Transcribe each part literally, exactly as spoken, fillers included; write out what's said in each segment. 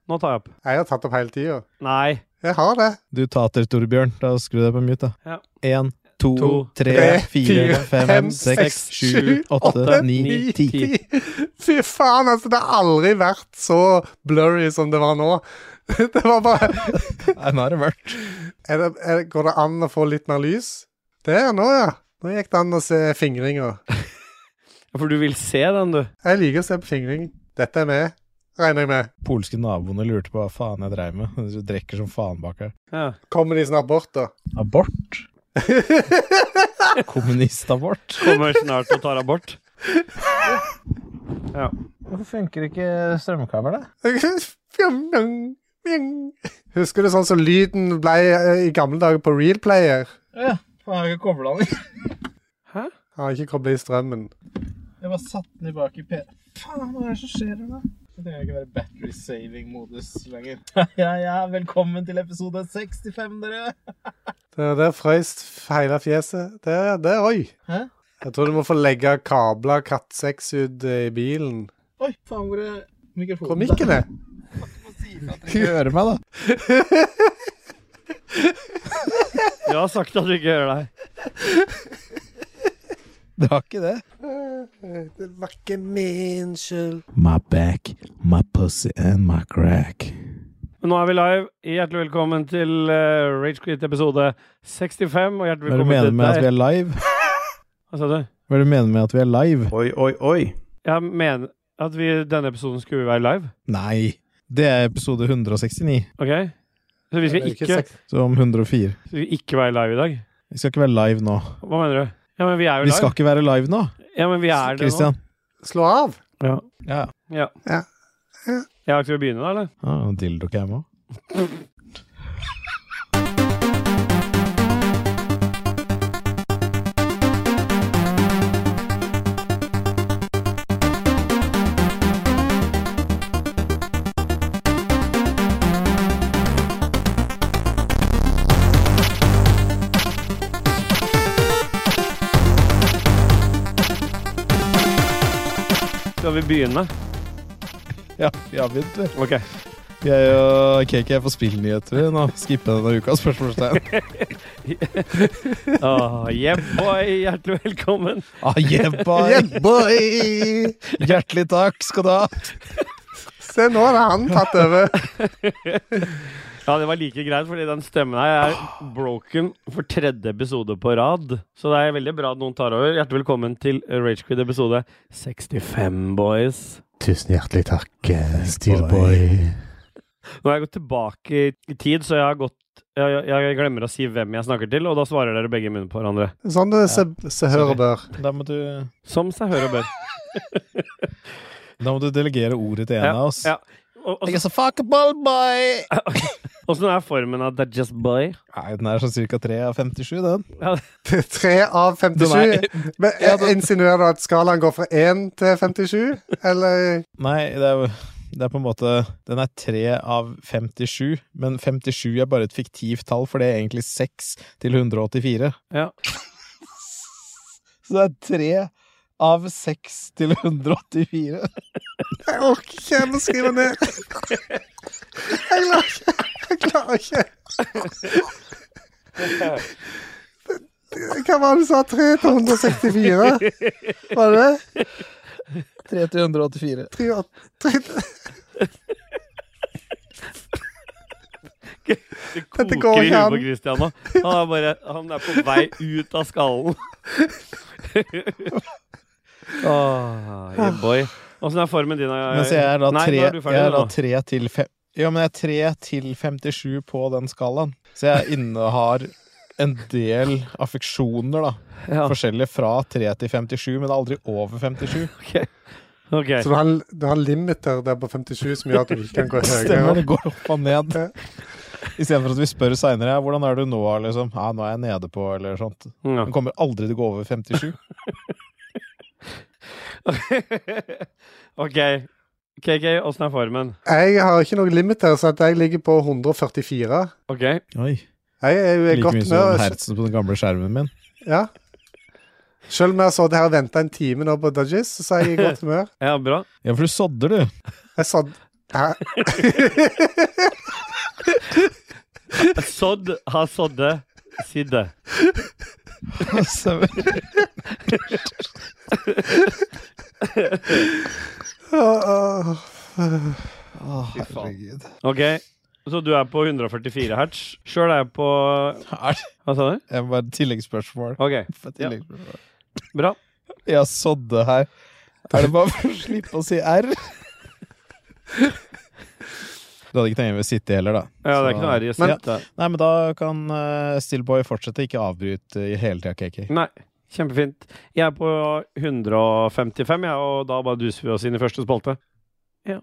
nå tar jeg opp. Jeg har tatt opp hele tiden. Nei. Jeg har det. Du tater, Torbjørn. Da skru deg på mute, da. Ja. En, to, To, tre, tre, fire, fire, fem, fem, seks, seks, sju, sju, åtte, åtte, ni, ni, ti. Fy faen, altså, det har aldri vært så blurry som det var nå. Det var bare... Nei, nå er det mørkt. Er det, er det, går det an å få litt mer lys? Det er nå, ja. Nå gikk det an å se fingringer. For du vil se den, du. Jeg liker å se på fingring. Dette er med, regner jeg med. Polske naboene lurte på hva faen jeg dreiv med. Du drekker som faen bak her. Ja. Kommer de snart bort, da? Abort? Kommunistabort? Kommer snart og tar abort. Ja. Hvorfor funker ikke strømkabel, da? Husker du sånn som lyden ble i gamle dager på Real Player? Ja, faen, jeg har ikke koblet den. Hæ? Jeg har ikke koblet i strømmen. Jeg bare satt den i bak i P... Faen, hva er det som skjer her da? Det trenger ikke være battery saving modus lenger. Ja, ja, velkommen til episode sekstifem, dere. Det er der frøyst hele fjeset. Det er, det er oi. Hæ? Jeg tror du må få legge kabler kattsex ut i bilen. Oi, faen, hvor er mikrofonen? Hvor mikken er? Ikke høre meg, da. Jeg har sagt at du ikke gjør deg. Det var ikke det. Det var ikke min skyld. My back, my pussy and my crack. Nå er vi live. Hjertelig velkommen til uh, Rage Quit episode sekstifem. Og hjertelig Hva er det du velkommen mener til med at vi deg. er live? Hva sa du? Hva er det du mener med at vi er live? Oi, oi, oi. Jeg mener at vi, denne episoden skulle være live. Nei, det er episode hundre og sekstini. Ok? Så vi skal Det er ikke ikke, sex- Så om hundre og fire. så vi ikke være live i dag. Vi skal ikke være live nå. Hva mener du? Ja, men vi er jo Vi live. skal ikke være live nå, Ja, men vi er det Christian. Slå av. nå. Ja. Ja. Ja. Ja. Ja. Ja, skal vi begynne da, eller? Ah, dildo-cam også. Skal vi begynne? Ja, vi har begynt, vi. Ok. Jeg og K K er på spillnyheter nå. Skipper denne uka, spørsmålstegn. Åh, yeah boy, hjertelig velkommen. Ah, yeah, boy. Yeah, boy! Hjertelig takk skal du ha. Se, nå har han tatt over. Ja, det var like greit, fordi den stemmen her er broken for tredje episode på rad. Så det er veldig bra at noen tar over. Hjertelig velkommen til Rage Quit episode sekstifem, boys. Tusen hjertelig takk, Steelboy. Nå har jeg gått tilbake i tid, så jeg har gått jeg, jeg glemmer å si hvem jeg snakker til, og da svarer dere begge i munnen på hverandre. Sånn det se, se hør og bør. Da må du, Som seg hør og bør. da må du delegere ordet til en Ja, av oss. ja. Og, og, Jeg er så fuckable, boy! Hvordan er formen av That Just Boy? Nei, den er sånn cirka tre av femtisju, den. tre av femtisju. Den er- Men Ja, den- insinuerer du at skalaen går fra én til femtisju? Eller? Nei, det er jo det er på en måte, den er tre av femtisju, men femtisju er bare et fiktivt tall, for det er egentlig seks til hundre og åttifire. Ja. Så det er tre av seks til hundre og åttifire. Jeg orker ikke å skrive ned. Jeg klarer ikke. Jeg klarer ikke. Hva var det du sa? tre til hundre og sekstifire? Var det det? tre til hundre og åttifire. tre, tre, Det Dette går koker i ikke huet an. på Christian nå. Han er, bare, han er på vei ut av skallen. Åh, yeah boy. Hvordan er formen din? Men så jeg er da Nei, tre, nå er du ferdig jeg er da nå. tre til fem, ja, men jeg er tre til femtisju på den skalaen. Så jeg innehar en del affeksjoner da. Ja, Forskjellige fra tre til femtisju, men aldri over femtisju. ok. Ok. Så du har, du har limiter der på femtisju som gjør at du ikke kan gå Stemmer, høyere. det går opp og ned. I stedet for at vi spør senere, ja, hvordan er du nå, liksom? Ja, nå er jeg nede på, eller sånt. Ja. Den kommer aldri til å gå over femtisju. Ok. K K, hvordan er formen? Jeg har ikke noen limiter, så at jeg ligger på hundre og førtifire. Ok. Oi, Jeg er jo i like godt mye som humør. hertzen på den gamle skjermen min. Ja. Selv om jeg så det her og ventet en time nå på Dodges, så er jeg i godt humør. Ja, bra. Ja, for du sodder, du. Jeg satt, Hæ? Sådd har sådde. Sidde. Åh, Åh, herregud. Ok, så du er på hundre og førtifire hertz. Selv er jeg på... Er Hva sa du? Jeg bare tilleggsspørsmål. Ok, For tilleggsspørsmål. bra. Jeg har sådde her. Er det bare for å slippe å si R? Du hadde ikke tenkt å sitte heller, da. Ja, det er ikke noe her i å Men- sitte. Nei, men da kan uh, Stillboy fortsette, ikke avbryte i hele tida, K K. Nei, kjempefint. Jeg er på hundre og femtifem, ja, og da bare duser vi oss inn i første spalte. Ja.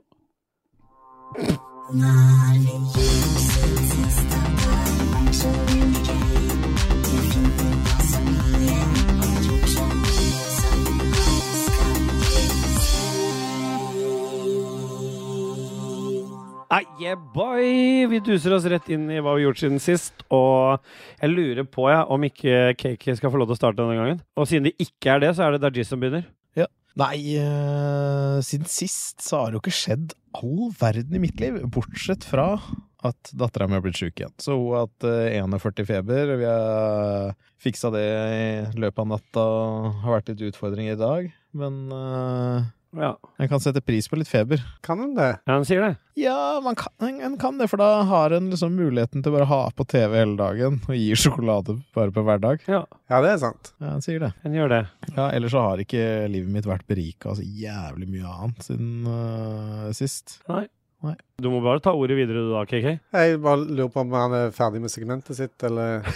Nei, yeah boy! Vi duser oss rett inn i hva vi har gjort siden sist, og jeg lurer på ja, om ikke K K skal få lov til å starte denne gangen. Og siden det ikke er det, så er det Dajis som begynner. Nei, uh, siden sist så har det jo ikke skjedd all verden i mitt liv, bortsett fra at datteren min har blitt syk igjen. Så hun har hatt uh, førtién feber, vi har fiksa det i løpet av natta, har vært litt utfordringer i dag, men uh, Ja, en kan sette pris på litt feber. kan han det? ja han sier det. Ja, man kan, en kan det, for da har en liksom muligheten til bare å ha på T V hele dagen, og gir sjokolade bare på hverdag. Ja, Ja, det er sant. Ja, han sier det. han gjør det. Ja, ellers så har ikke livet mitt vært berika så jævlig mye annet siden uh, sist. Du må bare ta ordet videre du da, K K. Jeg bare lurer på om han er ferdig med segmentet sitt, eller...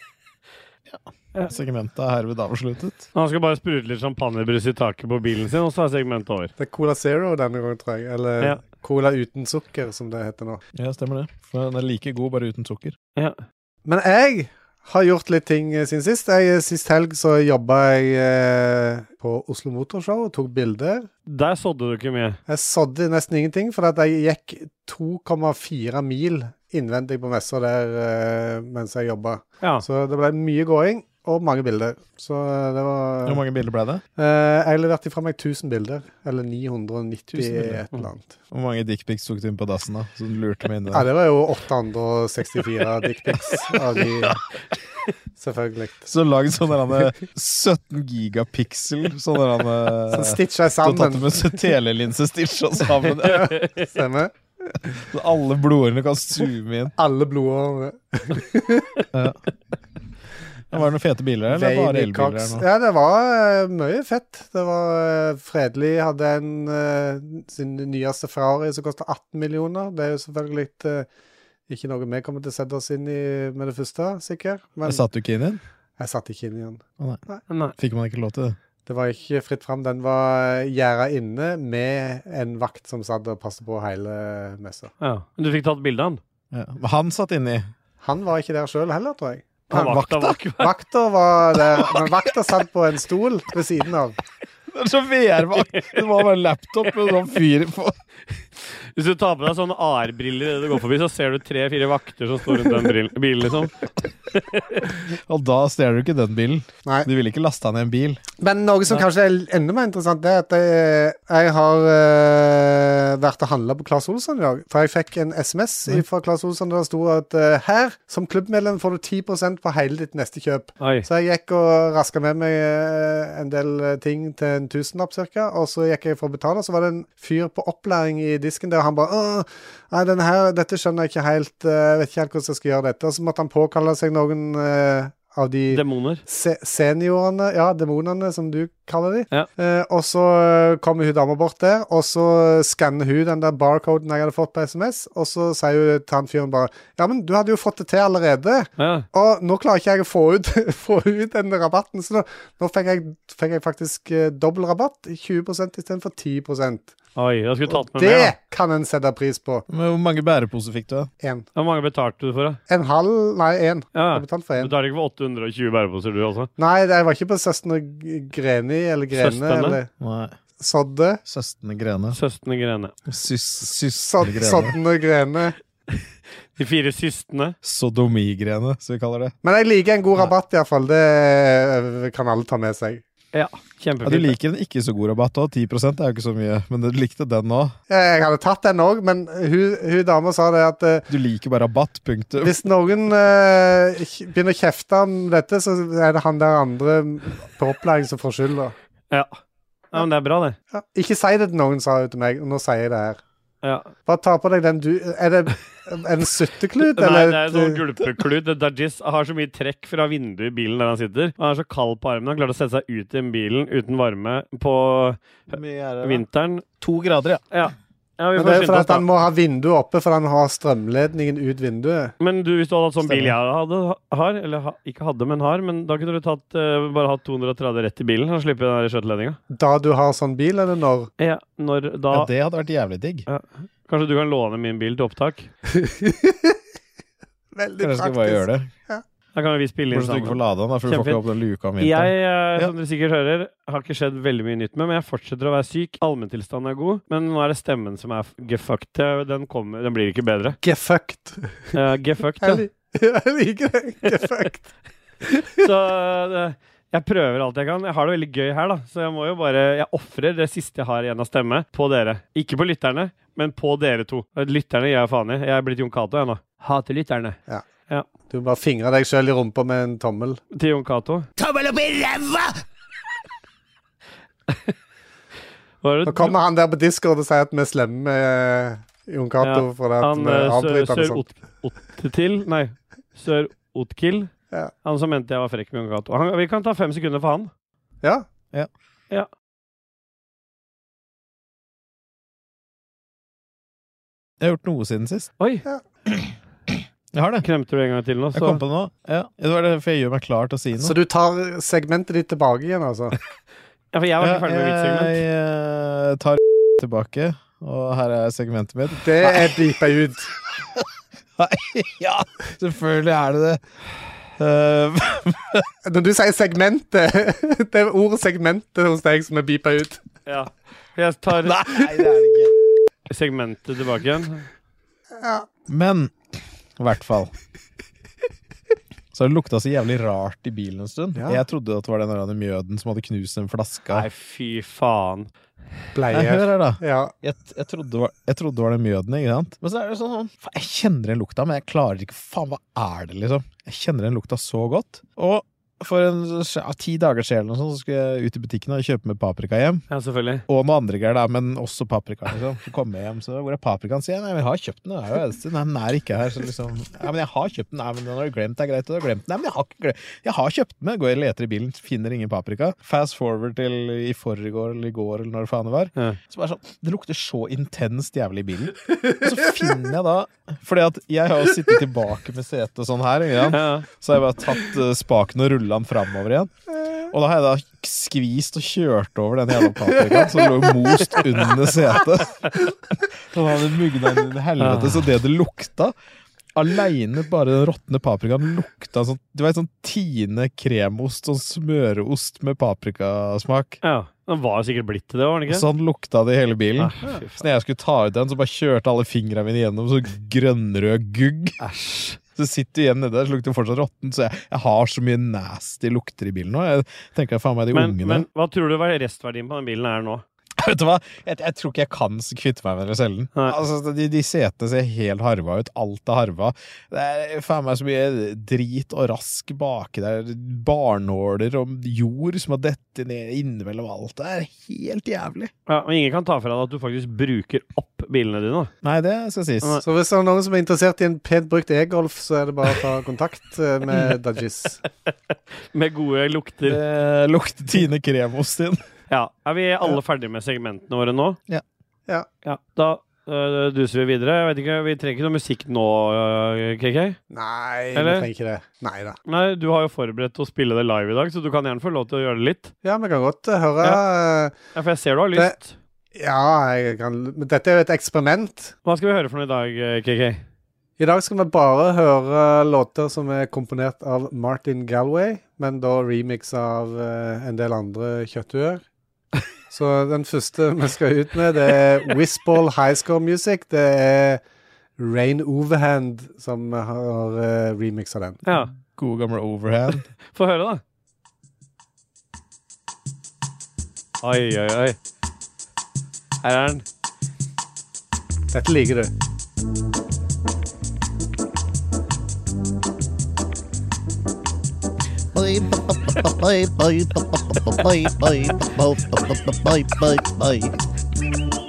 Segmentet er herved avsluttet. Han skal bare sprute litt champagnebrus i taket på bilen sin, og så er segmentet over. Det er Cola Zero denne gangen, tror jeg. Eller Ja. Cola uten sukker, som det heter nå. Ja, stemmer det. For den er like god, bare uten sukker. Ja. Men jeg har gjort litt ting eh, siden sist. Jeg, sist helg så jobbet jeg eh, på Oslo Motorshow og tok bilder. Der sådde du ikke mye. Jeg sådde nesten ingenting, for at jeg gikk to komma fire mil innvendig på messa der eh, mens jeg jobbet. Ja. Så det ble mye gåing og mange bilder. Så eh, det var... Hvor mange bilder ble det? Eh, jeg leverte fra meg tusen bilder, eller ni hundre og nitti tusen bilder. et eller annet. Hvor mange dickpics tok du inn på dassen da? Så du lurte meg inn i Ja, det. det var jo åtte hundre og sekstifire dickpics av de, selvfølgelig. Så lag sånn der han, sytten gigapixel, sånn der han... Så stitcha jeg Du har tatt sammen. det med telelinse stitcha sammen. Ja. Stemmer. Så alle blodårene kan zoome inn. Alle blodårene. Ja. Det var det noen fete biler, eller bare Veiny elbiler Cox. her nå? Ja, det var eh, mye fett. Det var uh, Fredelig hadde en eh, sin nyeste Ferrari som kostet atten millioner. Det er jo selvfølgelig litt, eh, ikke noe vi kommer til å sette oss inn i med det første, sikkert. Men Jeg satt du ikke inn i den? jeg satt ikke inn i den. Nei. Fikk man ikke lov til det? Det var ikke fritt fram. Den var gjerdet inne med en vakt som satt og passet på hele messa. Ja. Men du fikk tatt bilde av han? Ja. Men han satt inni. Han var ikke der selv heller, tror jeg. Han vakta var ikke der. Vakta var der, men vakta satt på en stol ved siden av. Det er så V R-vakt. Det var bare en laptop med sånn fyr på. Hvis du tar på deg sånne A R-briller idet du går forbi, så ser du tre-fire vakter som står rundt den brill- bilen, liksom. Og da stjeler du ikke den bilen. Nei. Du ville ikke laste han i en bil. Men noe som kanskje er enda mer interessant, det er at jeg, jeg har uh, vært og handlet på Claes Olsson i dag. For jeg fikk en S M S fra Claes Olsson der det sto at uh, her, som klubbmedlem, får du ti prosent på hele ditt neste kjøp. Oi. Så jeg gikk og rasket med meg uh, en del uh, ting til en tusenlapp cirka, og så gikk jeg for å betale, så var det en fyr på opplæring i disken der, og han bare, åh, nei, denne her, dette skjønner jeg ikke helt, uh, jeg vet ikke helt hvordan jeg skal gjøre dette. Og så måtte han påkalle seg noen uh, av de Demoner. se seniorene, ja, demonene som du kaller de. Ja. Eh, og så eh, kommer hun dama bort der, og så skanner hun den der barcoden jeg hadde fått på S M S, og så sier hun til han fyren bare, ja, men du hadde jo fått det til allerede. Ja. Og nå klarer ikke jeg å få ut, få ut den rabatten, så nå, nå fikk, jeg, fikk jeg faktisk eh, dobbelt rabatt, tjue prosent i stedet for ti prosent. Oi, jeg skulle tatt med Det mer, da. kan en sette pris på. Men hvor mange bæreposer fikk du da? En. Hvor mange betalte du for, da? En halv, nei, en. Ja. Jeg har betalt for Du en. tar ikke for åtte hundre og tjue bæreposer, du også? Nei, jeg var ikke på søstene Greni, eller Grene, Søstrene? eller Nei. Sodde. Søstene Grene. Søstene Grene. Sys Sod Søstene Grene. Sodden og Grene. De fire systene. Sodomigrene, som vi kaller det. Men jeg liker en god rabatt i hvert fall. Det kan alle ta med seg. Ja, Ja, kjempefint. du liker en ikke så god rabatt også, ti prosent er jo ikke så mye, men du likte den også. Jeg hadde tatt den òg, men hun, hun dama sa det at eh, Du liker bare rabatt, punktum. hvis noen eh, kj- begynner å kjefte om dette, så er det han der andre på opplæring som får skyld. Da. Ja. ja, men det er bra det. Ja. Ikke si det til noen, sa hun til meg, og nå sier jeg det her. Ja. Bare ta på deg den du Er det en sutteklut, Nei, eller? det er et, sånn gulpeklut. Dajis har så mye trekk fra vinduet i bilen der han sitter. Han er så kald på armen. Han klarer å sette seg ut i en bilen uten varme på vinteren. To grader, ja. Ja. Ja, vi Men får det er skynde fordi oss, at han da. må ha vinduet oppe, for han har strømledningen ut vinduet. Men du, hvis du hadde hatt sånn bil Stemmer. jeg hadde, har, eller ha, ikke hadde, men har, men da kunne du tatt, eh, bare hatt to hundre og tretti rett i bilen og slippe den der skjøteledninga. Da du har sånn bil, eller når? Ja, når da Ja, det hadde vært jævlig digg. Kanskje du kan låne min bil til opptak? Veldig Kanskje jeg skal bare gjøre det. Da kan vi spille inn Bortsett du ikke får sammen. lade den, da, for du får Kjempefint. ikke opp den luka om Jeg, vinteren. eh, Ja. som dere sikkert hører, har ikke skjedd veldig mye nytt med, men jeg fortsetter å være syk. Allmenntilstanden er god, men nå er det stemmen som er f- gefucked. Den, kommer, den blir ikke bedre. Get fucked. Uh, gefucked, ja. Jeg, li- jeg liker det. Get fucked. Så eh, jeg prøver alt jeg kan. Jeg har det veldig gøy her, da. Så jeg må jo bare Jeg ofrer det siste jeg har igjen av stemme, på dere. Ikke på lytterne, men på dere to. Lytterne gir jeg faen i. Jeg er blitt Jon Cato, jeg nå. Hater lytterne. Du bare fingrer deg selv i rumpa med en tommel. Til Jon Cato. Tommel opp i ræva! Hva er Nå det? kommer han der på Discord og sier at vi er slemme med eh, Jon Cato Ja, for at Han vi eh, Sør, avbryter han og sør sånt. Ot- Ottil Nei, Sør Otkill. Ja. Han som mente jeg var frekk med Jon Cato. Han, vi kan ta fem sekunder for han. Ja. Ja. Jeg har gjort noe siden sist. Oi! Jeg har det. Kremter du en gang til nå, Jeg så kom på det nå. Ja, det var det, for jeg gjør meg klar til å si noe. Så du tar segmentet ditt tilbake igjen, altså? Ja, for jeg var ikke ferdig med mitt segment. Jeg eh, tar tilbake, og her er segmentet mitt. Det er blipa ut. Ja, selvfølgelig er det det. Eh, Når du sier segmentet, det er ordet segmentet hos deg som er bipa ut. Ja. Jeg tar nei, det er det ikke. segmentet tilbake igjen. Men i hvert fall så har det lukta så jævlig rart i bilen en stund. Ja. Jeg trodde at det var den der mjøden som hadde knust en flaska. Nei, fy faen. Nei, Bleier. hør her da. Ja. Jeg, jeg, trodde det var, jeg trodde det var den mjøden, ikke sant? Men så er det sånn, sånn faen, jeg kjenner den lukta, men jeg klarer ikke, faen, hva er det liksom? Jeg kjenner den lukta så godt. Og for en ja, ti dager siden eller noe sånt, så skulle jeg ut i butikken og kjøpe med paprika hjem. Ja, selvfølgelig. Og noe andre greier da, men også paprika liksom. Så kommer jeg hjem, så hvor er paprikaen? Sier jeg, nei, men jeg har kjøpt den, det er jo eneste. Nei, den er ikke her, så liksom, ja, men jeg har kjøpt den, nei, men den har du glemt, det er greit, du har glemt den. Nei, men jeg har ikke glemt, jeg har kjøpt den, går jeg og leter i bilen, finner ingen paprika. Fast forward til i forgår eller i går, eller når det faen det var. Ja. Så bare sånn, det lukter så intenst jævlig i bilen. Og så finner jeg da, fordi at jeg har jo sittet tilbake med setet og sånn her, ikke sant? Ja. Så har jeg bare tatt uh, spaken og rullet den fremover igjen. Og da har jeg da skvist og kjørt over den jævla paprikaen, så det lå most under setet. Og da hadde mugna inn i helvete, så det det lukta, alene bare den råttende paprikaen lukta sånn, det var en sånn Tine kremost, sånn smøreost med paprikasmak. Ja. Den var jo sikkert blitt til det, var den ikke? Sånn lukta det i hele bilen. Ah, fy Så når jeg skulle ta ut den, så bare kjørte alle fingrene mine gjennom så grønnrød gugg. Æsj. Så sitter du igjen nede der, så lukter det fortsatt råtten, så jeg, jeg har så mye nasty lukter i bilen nå. Jeg tenker faen meg de Men, ungene. men hva tror du hva restverdien på den bilen er nå? Vet du hva? Jeg, jeg tror ikke jeg kan kvitte meg med det selv. Nei. Altså, de, de setene ser helt harva ut. Alt er harva. Det er faen meg så mye drit og rask baki der. Barnåler og jord som har dettet ned innimellom alt. Det er helt jævlig. Ja, og ingen kan ta fra deg at du faktisk bruker opp bilene dine. Da. Nei, det skal sies. Nei. Så hvis det er noen som er interessert i en pent brukt e-golf, så er det bare å ta kontakt eh, med Dajis. Med gode lukter. Det lukter Tine kremost inn. Ja. Er vi alle ferdige med segmentene våre nå? Ja. Ja. Ja. Da øh, duser vi videre. Jeg vet ikke, Vi trenger ikke noe musikk nå, øh, K K? Nei, vi Eller? trenger ikke det. Nei da. Nei, du har jo forberedt å spille det live i dag, så du kan gjerne få lov til å gjøre det litt. Ja, vi kan godt eh, høre eh, Ja, for jeg ser du har Det- lyst. Ja, jeg kan Men dette er jo et eksperiment. Hva skal vi høre for noe i dag, øh, K K? I dag skal vi bare høre låter som er komponert av Martin Galway, men da remix av eh, en del andre kjøtthuer. Så den første vi skal ut med, det er Whizball High Score Music. Det er Rain Overhand som har uh, remixa den. Ja. God gamle overhand. Få høre, da. Oi, oi, oi. Her er den. Dette liker du. Bye, bye, bye, bye, bye, bye, bye, bye.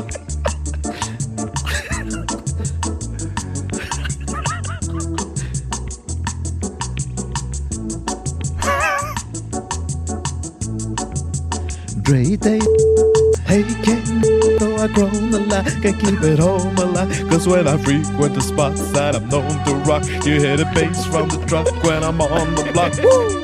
Dre day, hey king, though I grown a lot, can't keep it home alive. Cause when I frequent the spots that I'm known to rock, you hear the bass from the truck when I'm on the block. Woo!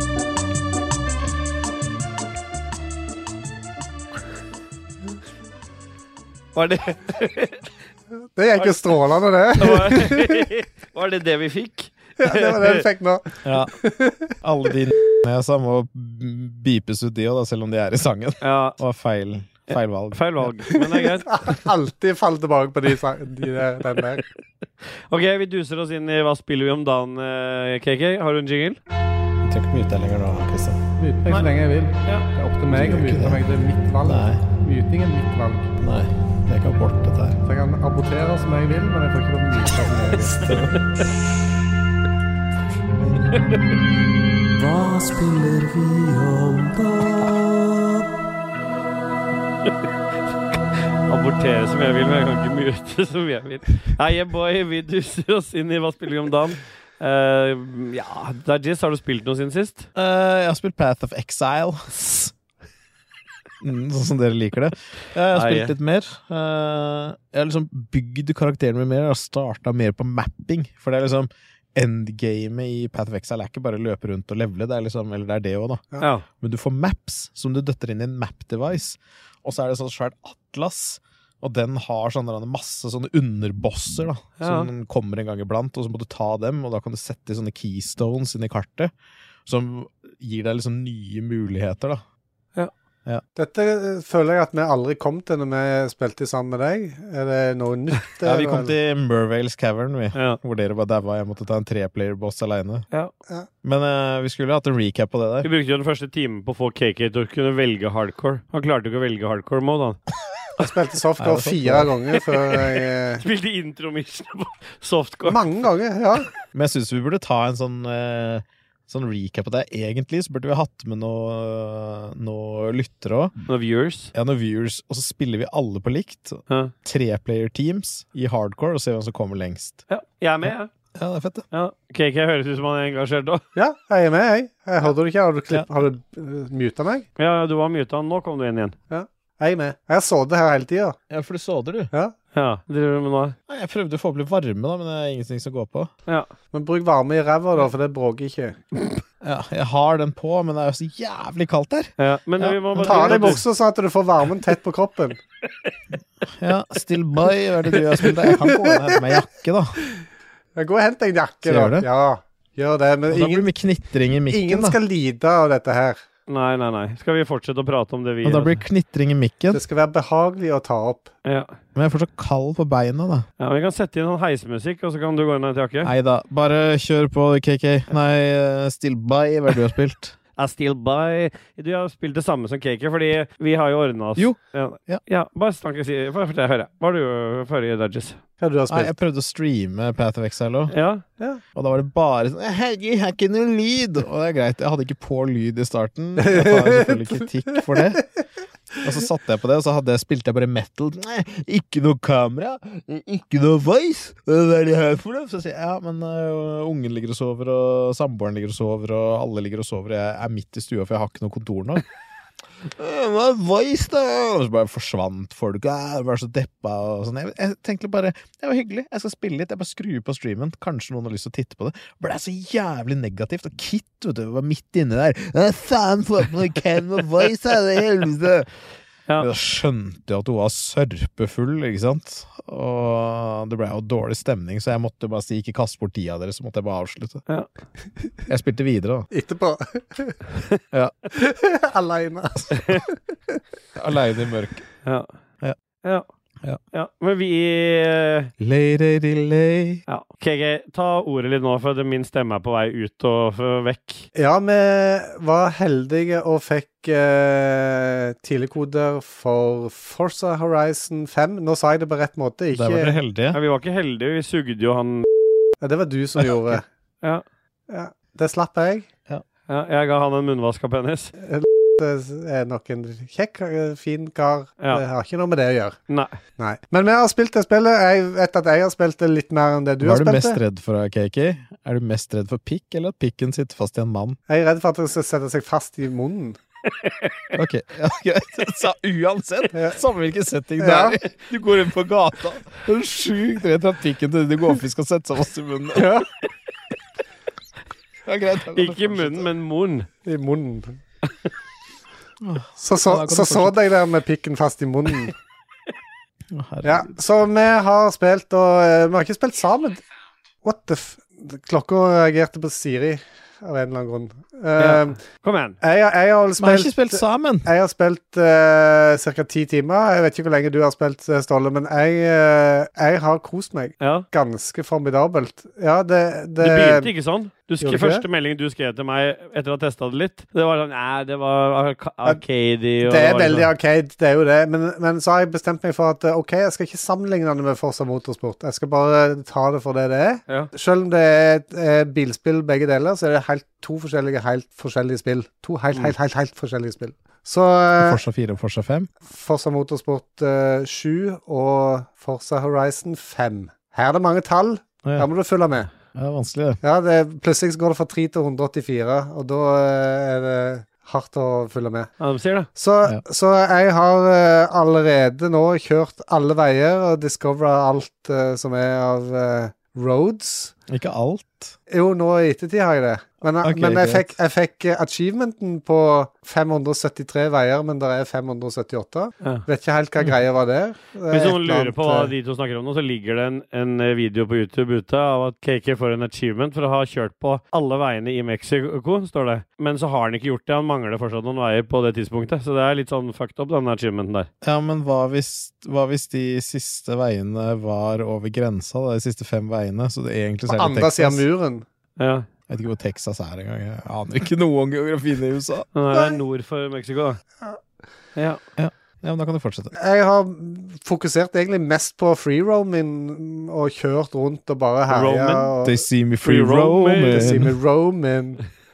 Var det Det gikk jo strålende, det. var, var det det vi fikk? Ja, det var det du fikk nå. Ja, alle de n***esa må bipes ut de også, da, selv om de er i sangen. Ja, Det var feil, feil valg. feil valg, men det er greit. Alltid fall tilbake på de, sang- de der, den der. Ok, vi duser oss inn i hva spiller vi om dagen, eh, K K. Har du en jingle? Jeg trenger ikke mute deg lenger nå, Kristian. Myte meg så lenge jeg vil. Ja. Det er opp til meg å Du gjør ikke myte det. meg. Det er mitt valg. Nei, Myting er mitt valg. nei, det kan bort dette her. Så jeg kan abortere som jeg vil, men jeg får ikke lov til å myte som jeg vil. Hva spiller vi om da? Abortere som jeg vil, men jeg kan ikke mute som jeg vil. Nei, boy, vi duser oss inn i hva spiller vi om dagen. Eh, ja, Dajis, har du spilt noe siden sist? Eh, jeg har spilt Path of Exile. Mm, sånn som dere liker det. Eh, jeg har Nei. spilt litt mer. Eh, jeg har liksom bygd karakteren min mer. Jeg har startet mer på mapping. For det er liksom endgamet i Path of Exile er ikke bare løpe rundt og levele. Det er liksom, eller det er det også da. Ja. Men du får maps som du døtter inn i en map-device. Og så er det sånn svært atlas. Og den har sånne, masse sånne underbosser da, Ja. som kommer en gang iblant, og så må du ta dem, og da kan du sette sånne keystones inn i kartet, som gir deg liksom nye muligheter da. Dette eh, føler jeg at vi aldri kom til når vi spilte sammen med deg. Er det noe nytt? Ja, vi kom eller? til Mervale's Cavern, vi. Ja. Hvor dere bare daua, jeg måtte ta en tre-player-boss alene. Ja. Men eh, vi skulle hatt en recap på det der. Vi brukte jo den første timen på å få K K til å kunne velge hardcore. Han klarte jo ikke å velge hardcore mode, han. Jeg spilte softcore Ja, det er sant, fire ganger før jeg eh, Spilte intro-mission på softcore. Mange ganger, ja. Men jeg synes vi burde ta en sånn, eh, sånn recap på det. Egentlig så burde vi hatt med noe, noe lyttere også. Noen viewers. Ja, noen viewers. Og så spiller vi alle på likt. Ja. Tre-player teams i hardcore, og ser hvem som kommer lengst. Ja, jeg er med, jeg. Ja, det er fett det. Ja. K K høres ut som han er engasjert også. Ja, jeg er med, jeg. Jeg hørte du ikke? Har du, klipp, har du uh, muta meg? Ja, du var muta, nå kom du inn igjen. Jeg er med. Jeg har sittet her hele tiden. Ja, for du så det, du. Ja. Ja, driver du med nå? Nei, jeg prøvde å få opp litt varme da, men det er ingenting som går på. Ja. Men bruk varme i ræva da, for det bråker ikke. Ja, jeg har den på, men det er jo så jævlig kaldt der. Ja, men Ja. vi må bare Ta av deg bukser sånn at du får varmen tett på kroppen. Ja, Still by, hva er det du har spilt der? Jeg kan gå inn og hente meg jakke da. Jeg går og henter en jakke Så da. gjør det? Ja, gjør det. Men Og da blir det ingen, mye knitring i mikken ingen da. skal lide av dette her. Nei, nei, nei. Skal vi fortsette å prate om det vi... Og da blir det knitring i mikken. Det skal være behagelig å ta opp. Ja. Men jeg får så kald på beina da. Ja, vi kan sette inn noen heismusikk, og så kan du gå inn og hente jakke. Nei da, bare kjør på K K. Nei, eh, Still by, hva er det du har spilt? I still by. Du har spilt det samme som K K, fordi vi har jo ordnet oss. Jo. Ja, Ja. ja bare snakke si. Få fortelle, høre. Hva har du gjort forrige Dudges? Hva du har Nei, jeg spilt? prøvde å streame Path of Exile også. Ja. Og da var det bare sånn Herregud, jeg har ikke noe lyd! Og det er greit, jeg hadde ikke på lyd i starten. Jeg tar selvfølgelig kritikk for det. Og så satte jeg på det, og så hadde jeg, spilte jeg bare metal. Nei, ikke noe kamera, ikke noe voice. Hva er det her for noe? Så sier jeg, ja, men uh, ungen ligger og sover, og samboeren ligger og sover, og alle ligger og sover. Jeg er midt i stua, for jeg har ikke noe kontor nå. Hva er voice da? Og så bare forsvant folk. Jeg var så deppa og sånn. Jeg, jeg tenkte bare, det var hyggelig. Jeg skal spille litt. Jeg bare skrur på streamen. Kanskje noen har lyst til å titte på det. Men det er så jævlig negativt. Og Kit, vet du, var midt inne der. «Ja, faen, få på noe Ken og voice her, det er helvete. Ja. Da skjønte jeg at hun var sørpefull, ikke sant? Og det ble jo dårlig stemning, så jeg måtte bare si, ikke kast bort tida deres, så måtte jeg bare avslutte. Ja. Jeg spilte videre da. Etterpå. Ja. Alene. Alene i mørk. Ja. Ja. Ja. Ja. ja. Men vi eh, Lady delay. Ja. K G, ta ordet litt nå, for at min stemme er på vei ut og for vekk. Ja, vi var heldige og fikk eh, tidligkoder for Forza Horizon fem. Nå sa jeg det på rett måte. Ikke... Der var dere heldige. Ja, vi var ikke heldige, vi sugde jo han. Ja, det var du som gjorde. Ja. Ja, det slapp jeg. Ja, jeg ga han en munnvask av penis. Det er nok en kjekk, fin kar. Ja. Det har ikke noe med det å gjøre. Nei. Nei. Men vi har spilt det spillet. Jeg vet at jeg har spilt det litt mer enn det du Hva har er du spilt mest det. redd for, K K? Er du mest redd for pikk, eller at pikken sitter fast i en mann? Jeg er redd for at det skal sette seg fast i munnen. Ok, ja, greit. Så uansett, Ja. samme hvilken setting det Ja. er. Du går inn på gata, du er sjukt redd for at pikken til det går opp, skal sette seg fast i munnen. Ja. Ja, greit. da kan du Ikke i munnen, men munn. I munnen. Så så, Ja, da kan du så, så fortsette. deg der med pikken fast i munnen. Å, herregud. Ja, så vi har spilt, og eh, vi har ikke spilt sammen. What the f... Klokka reagerte på Siri av en eller annen grunn. Eh, Kom igjen. jeg, jeg har Vi har spilt... ikke spilt sammen. Jeg har spilt uh, ca. ti timer. Jeg vet ikke hvor lenge du har spilt, eh, Ståle, men jeg, eh, jeg har kost meg Ja. ganske formidabelt. Ja, det, det, Det begynte ikke sånn. Du skrev, Gjorde ikke første meldingen du skrev til meg etter å ha testet det litt, det var sånn, nei, det var arca- arcade og Det er var veldig liksom- arcade, det er jo det. Men, men så har jeg bestemt meg for at eh, OK, jeg skal ikke sammenligne det med Forza Motorsport. Jeg skal bare ta det for det det er. Ja. Selv om det er et eh, bilspill begge deler, så er det helt, to forskjellige, helt forskjellige spill. To helt, helt, helt, helt forskjellige spill. Så eh, Forza fire og Forza fem. Forza Motorsport eh, sju og Forza Horizon fem. Her er det mange tall. Ja, Her må du følge med. det er vanskelig det. Ja, det, plutselig så går det fra tre til hundre åttifire, og da eh, er det hardt å følge med. Ja, de sier det. Så, Ja. så jeg har eh, allerede nå kjørt alle veier og discovera alt eh, som er av eh, roads. Ikke alt. Jo, nå i ettertid har jeg det. Men, Ok, men jeg, greit. fikk, jeg fikk eh, achievementen på fem hundre syttitre veier, men det er fem hundre syttiåtte. Ja. Vet ikke helt hva greia var der. Det er Hvis et noen eller lurer på hva annet, eh, de to snakker om nå, så ligger det en, en eh, video på YouTube ute av at K K får en achievement for å ha kjørt på alle veiene i Mexico, står det. Men så har han ikke gjort det. Han mangler fortsatt noen veier på det tidspunktet. Så det er litt sånn fucked up, den achievementen der. Ja, men hva hvis, hva hvis de siste veiene var over grensa, da, de siste fem veiene, så det egentlig så På er det andre siden av Texas. muren. Ja. Jeg vet ikke hvor Texas er engang. Jeg aner ikke noe om geografien i U S A. Den er nord for Mexico, da. Ja. Ja, men da kan du fortsette. Jeg har fokusert egentlig mest på free roaming og kjørt rundt og bare herja. Roaming? og- They see me free Free roaming. Det sier roaming. vi roaming.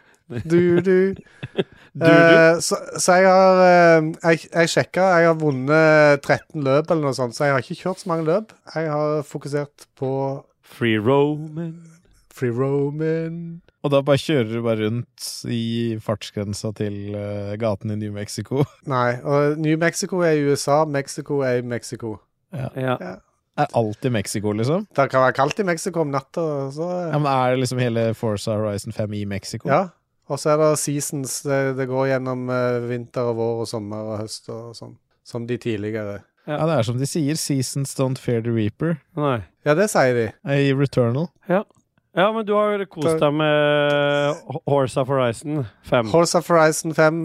Du, du. Du, du. Eh, så, så jeg har eh, Jeg, jeg sjekka, jeg har vunnet tretten løp eller noe sånt, så jeg har ikke kjørt så mange løp. Jeg har fokusert på Free roaming. free roaming. Og da bare kjører du bare rundt i fartsgrensa til uh, gaten i New Mexico. Nei, og New Mexico er i U S A, Mexico er i Mexico. Ja. Er alt i Mexico, liksom? Det kan være kaldt i Mexico om natta, så Ja, men er det liksom hele Forza Horizon fem i Mexico? ja. Og så er det seasons. Det, det går gjennom eh, vinter og vår og sommer og høst og sånn. Som de tidligere. Ja, det er som de sier, seasons don't fear the reaper. Nei. Ja, det sier de. I Returnal. Ja. Ja, men du har kost deg med Horse of Horizon fem. Horse of Horizon fem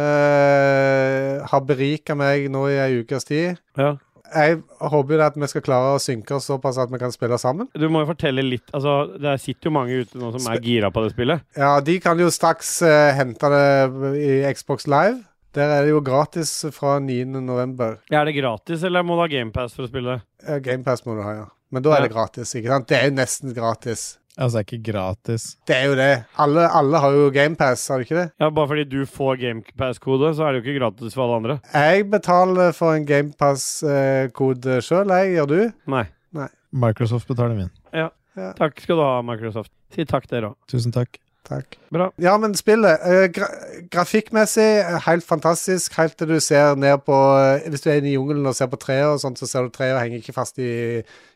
eh, har berika meg nå i ei ukes tid. Ja. Jeg håper jo det at vi skal klare å synke oss såpass at vi kan spille sammen. Du må jo fortelle litt. Altså, det sitter jo mange ute nå som er gira på det spillet. Ja, de kan jo straks eh, hente det i Xbox Live. Der er det jo gratis fra niende november. Er det gratis, eller må du ha GamePass for å spille det? Eh, GamePass må du ha, ja. Men da er Ja. det gratis, ikke sant? Det er jo nesten gratis. Altså, det er ikke gratis. Det er jo det. Alle, alle har jo GamePass, har du ikke det? Ja, bare fordi du får GamePass-kode, så er det jo ikke gratis for alle andre. Jeg betaler for en GamePass-kode sjøl, jeg. Gjør du? Nei. Microsoft betaler min. Takk skal du ha, Microsoft. Si takk dere òg. Tusen takk. Takk. Bra. Ja, men spillet eh, gra grafikkmessig eh, helt fantastisk. Helt til du ser ned på eh, Hvis du er inne i jungelen og ser på treet og sånt, så ser du treet og henger ikke fast i,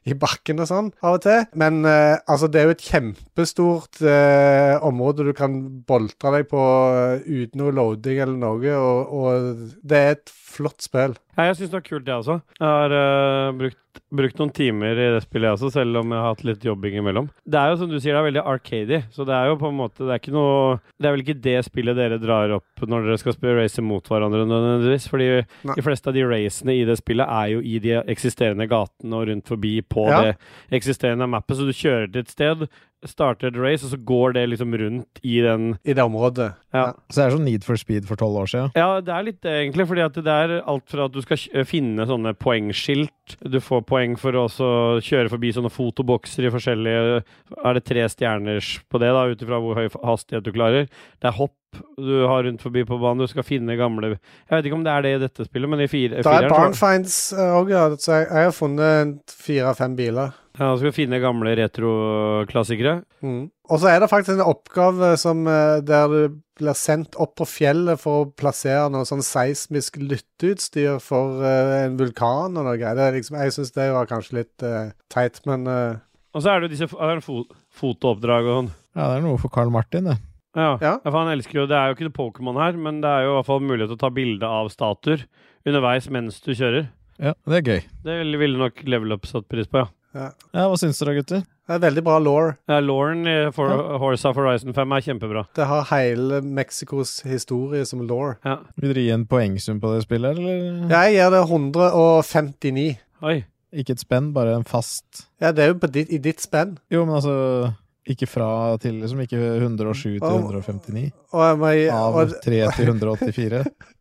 i bakken og sånn av og til. Men uh, altså, det er jo et kjempestort uh, område du kan boltre deg på uh, uten noe loading eller noe, og, og det er et flott spill. Ja, jeg synes det var kult det også. Jeg har uh, brukt, brukt noen timer i det spillet også, selv om jeg har hatt litt jobbing imellom. Det er jo som du sier, det er veldig arcade, så det er jo på en måte, det er ikke noe, det er vel ikke det spillet dere drar opp når dere skal spille race mot hverandre nødvendigvis, fordi Nei. De fleste av de racene i det spillet er jo i de eksisterende gatene og rundt forbi på ja. Det eksisterende mappet, så du kjører til et sted, starter et race, og så går det liksom rundt i den... I det området. Ja. Ja. Så det er sånn Need for Speed for tolv år siden? Ja, det er litt det egentlig, fordi at det er alt fra at du skal finne sånne poengskilt, du får poeng for å også kjøre forbi sånne fotobokser i forskjellige... Er det tre stjerners på det da, utifra hvor høy hastighet du klarer? Det er hopp du har rundt forbi på banen, du skal finne gamle... Jeg vet ikke om det er det i dette spillet, men i fire... Det er barnfinds også, ja, så jeg, jeg har funnet fire-fem biler. Ja, du skal finne gamle retro-klassikere. Mm. Og så er det faktisk en oppgave som, der du blir sendt opp på fjellet for å plassere noe sånn seismisk lytteutstyr for uh, en vulkan og noe greier. Det er liksom, jeg synes det var kanskje litt uh, teit, men... Uh... Og så er det jo disse er det fo fotooppdrag og sånn. Ja, det er noe for Carl Martin, det. Ja, ja. for han elsker jo, det er jo ikke det Pokémon her, men det er jo i hvert fall mulighet til å ta bilde av statuer underveis mens du kjører. Ja, det er gøy. Det ville nok level up satt pris på, ja. Ja. Ja, hva synes du da, gutter? Det er veldig bra lore. Ja, loren i for ja. Horse of Horizon fem er kjempebra. Det har hele Mexikos historie som lore. Ja. Vil dere gi en poengsum på det spillet, eller? Ja, jeg gir det hundre og femtini. Oi. Ikke et spenn, bare en fast... Ja, det er jo på ditt, i ditt spenn. Jo, men altså... Ikke fra til, liksom, ikke hundre og sju til hundre og femtini. Og, og, av og, tre til hundre og åttifire.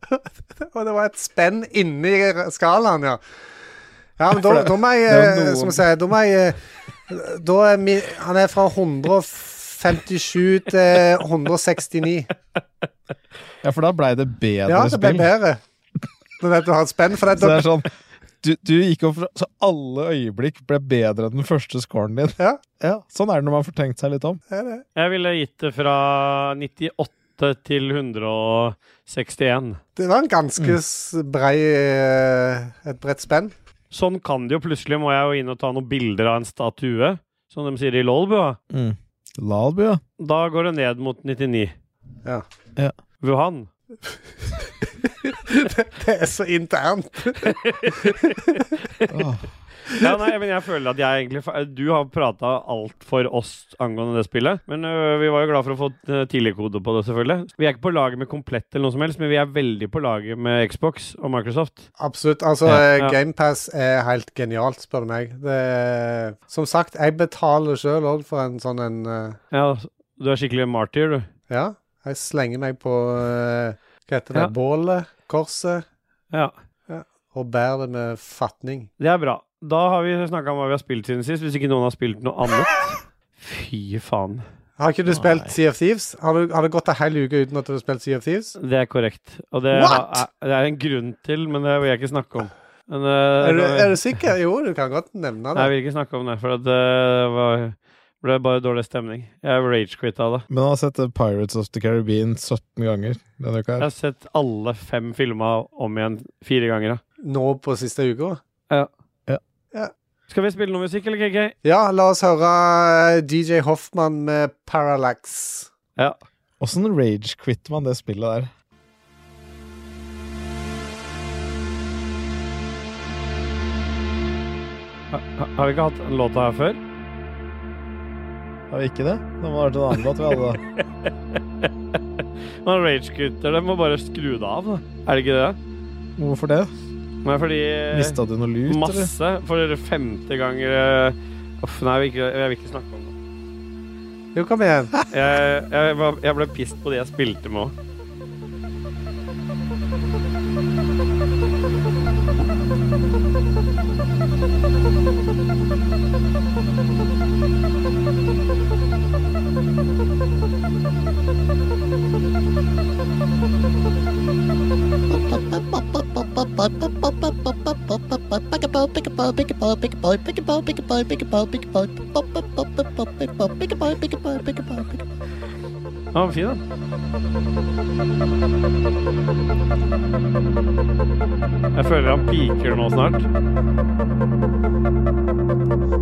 Og det var et spenn inni skalaen, ja. Ja, men da, da må jeg, noen... som jeg sier, da må jeg, da er mi, han er fra hundre og femtisju til hundre og sekstini. Ja, for da ble det bedre spill. Ja, det ble spill. bedre. Når du har et spenn, for det, så det er sånn, du, du gikk opp fra, så alle øyeblikk ble bedre enn den første scoren din. Ja. Ja, sånn er det når man får tenkt seg litt om. Det er det. Jeg ville gitt det fra nittiåtte til hundre og sekstien. Det var en ganske mm. brei, et bredt spenn. Sånn kan det jo. Plutselig må jeg jo inn og ta noen bilder av en statue, som de sier i Lolbua. Mm. Lolbua? Da går det ned mot nittini. Ja. Ja. Wuhan. det, det er så internt. oh. Ja, nei, men jeg føler at jeg egentlig du har pratet alt for oss angående det spillet, men øh, vi var jo glad for å få uh, tidligkode på det selvfølgelig. Vi er ikke på laget med komplett eller noe som helst, men vi er veldig på laget med Xbox og Microsoft. Absolutt, altså ja. Game Pass er helt genialt, spør du meg. Det er, som sagt, jeg betaler selv også for en sånn en... Uh... Ja, du er skikkelig en martyr, du. Ja, jeg slenger meg på uh, hva heter det, ja. bålet, korset, ja. Ja, og bærer det med fatning. Det er bra. Da har vi snakket om hva vi har spilt siden sist, hvis ikke noen har spilt noe annet. Fy faen. Har ikke du spilt Sea of Thieves? Har, du, har det gått en hel uke uten at du har spilt Sea of Thieves? Det er korrekt. Og det er, det er en grunn til, men det vil jeg ikke snakke om. Men, uh, er, du, er du sikker? Jo, du kan godt nevne det. Nei, jeg vil ikke snakke om det, for det var, ble bare dårlig stemning. Jeg rage-quittet av det. Men han har sett Pirates of the Caribbean sytten ganger denne uka her. Jeg har sett alle fem filmer om igjen fire ganger. Da. Nå på siste uka? Ja. Ja. Skal vi spille noe musikk, eller K K? Ja, la oss høre D J Hoffman med Parallax. Ja. Hvordan rage-quitter man det spillet der? Ha, har vi ikke hatt en låt her før? Har vi ikke det? Det må ha vært en annen låt vi hadde da. Man rage-quitter, det må bare skru det av, da. Er det ikke det? Hvorfor det? Nei, fordi... Mistet du noe lut, masse, eller? For femte ganger... Uff, nei, jeg vil, ikke, jeg vil ikke snakke om det. Jo, kom igjen. Jeg, jeg, var, jeg ble pissed på det jeg spilte med også. Ja, fin da. Jeg føler han piker nå snart.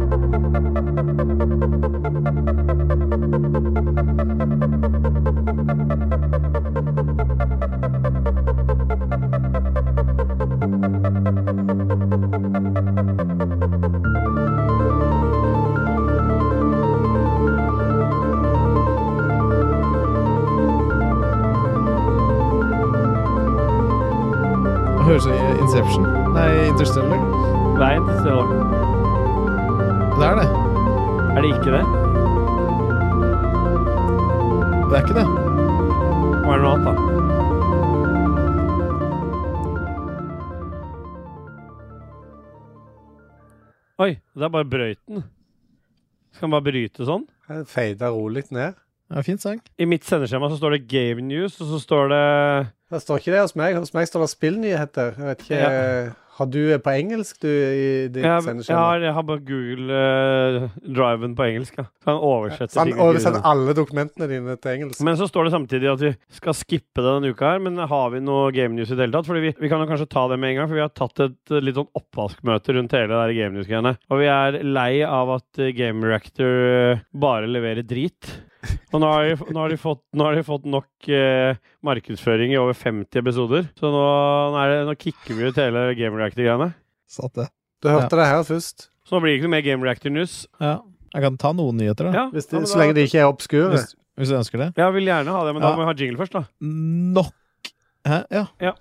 høres ut som Inception. Nei, Interstellar. Det er Interstellar. Det er det. Er det ikke det? Det er ikke det. Hva er det noe annet da? Oi, det er bare brøyten. Skal man bare bryte sånn? Jeg feider rolig ned. Ja, fint sang. I mitt sendeskjema så står det Game News, og så står det... Det står ikke det hos meg. Hos meg står det spillnyheter. Jeg vet ikke... Ja. Har du på engelsk, du, i ditt Jeg, jeg, sendeskjema? har, jeg har bare Google uh, Driven på engelsk, ja. Så han oversetter Så han ting. oversetter alle dokumentene dine til engelsk. Men så står det samtidig at vi skal skippe det denne uka her, men har vi noe Game News i det hele tatt? Fordi vi, vi kan jo kanskje ta det med en gang, for vi har tatt et uh, litt sånn oppvaskmøte rundt hele det der Game News-greiene. Og vi er lei av at uh, Game Reactor uh, bare leverer drit. Og nå har, de, nå, har de fått, nå har de fått nok eh, markedsføring i over femti episoder. Så nå, nå, er det, nå kicker vi ut hele Game Reactor-greiene. Satt det. Du hørte ja. det her først. Så nå blir det ikke noe mer Game Reactor News. Ja. Jeg kan ta noen nyheter da. Ja, Hvis de, ja, så lenge de ikke er obskure. Hvis, hvis du ønsker det. Jeg vil gjerne ha det, men ja. da må vi ha jingle først da. Nok. Hæ? Ja. Ja.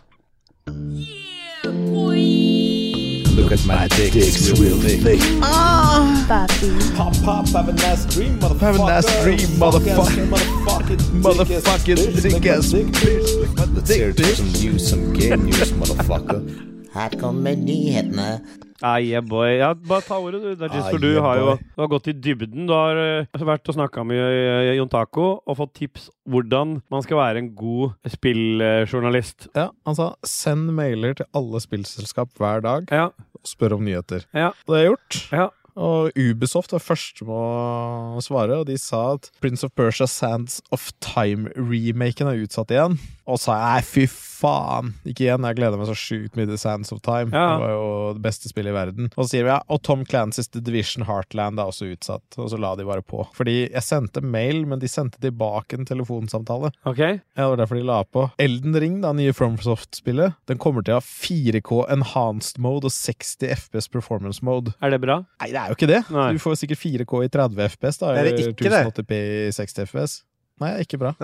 Look at my dick, it's real thick. Ah, papi. Pop, pop, have a nice dream, motherfucker. Have a nice dream, motherfucker. Motherfucking dick ass bitch. Let's hear some news, some game news, motherfucker. Her kommer nyhetene. Ah, yeah, boy. Ja, bare ta ordet, du. Dajis, Ah, for du yeah, har jo boy. du har gått i dybden. Du har uh, vært og snakket med uh, Jon Taco og fått tips hvordan man skal være en god spilljournalist. Ja, han sa send mailer til alle spillselskap hver dag Ja, og spør om nyheter. ja, Det har jeg gjort. ja. Og Ubisoft var først med å svare, og de sa at Prince of Persia Sands of Time-remaken er utsatt igjen. Og sa jeg, fy faen, ikke igjen, jeg gleder meg så sjukt mye til Sands of Time. Ja. Det var jo det beste spillet i verden. Og så sier vi, ja, og Tom Clancy's The Division Heartland er også utsatt. Og så la de bare på. Fordi jeg sendte mail, men de sendte tilbake en telefonsamtale. Ok. Ja, det var derfor de la på. Elden Ring, da, nye FromSoft-spillet, den kommer til å ha fire K Enhanced Mode og seksti F P S Performance Mode. Er det bra? Nei, det er jo ikke det. Nei. Du får sikkert fire K i tretti F P S da, Er det eller ikke det? tusen åtti P i seksti F P S. Nei, ikke bra.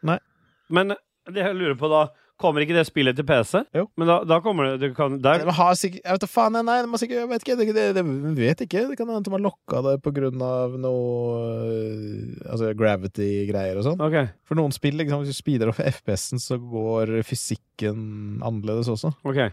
Men det jeg lurer på da, kommer ikke det spillet til P C? Jo. Men da, da kommer det, du kan, der, De har sikkert, jeg vet da faen, nei, de har sikkert, jeg vet ikke, det, det, det vi vet ikke. Det kan hende at de har lokket det på grunn av noe, øh, altså gravity-greier og sånn. ok. For noen spill, liksom, hvis du speeder opp F P S-en, så går fysikken annerledes også. Ok.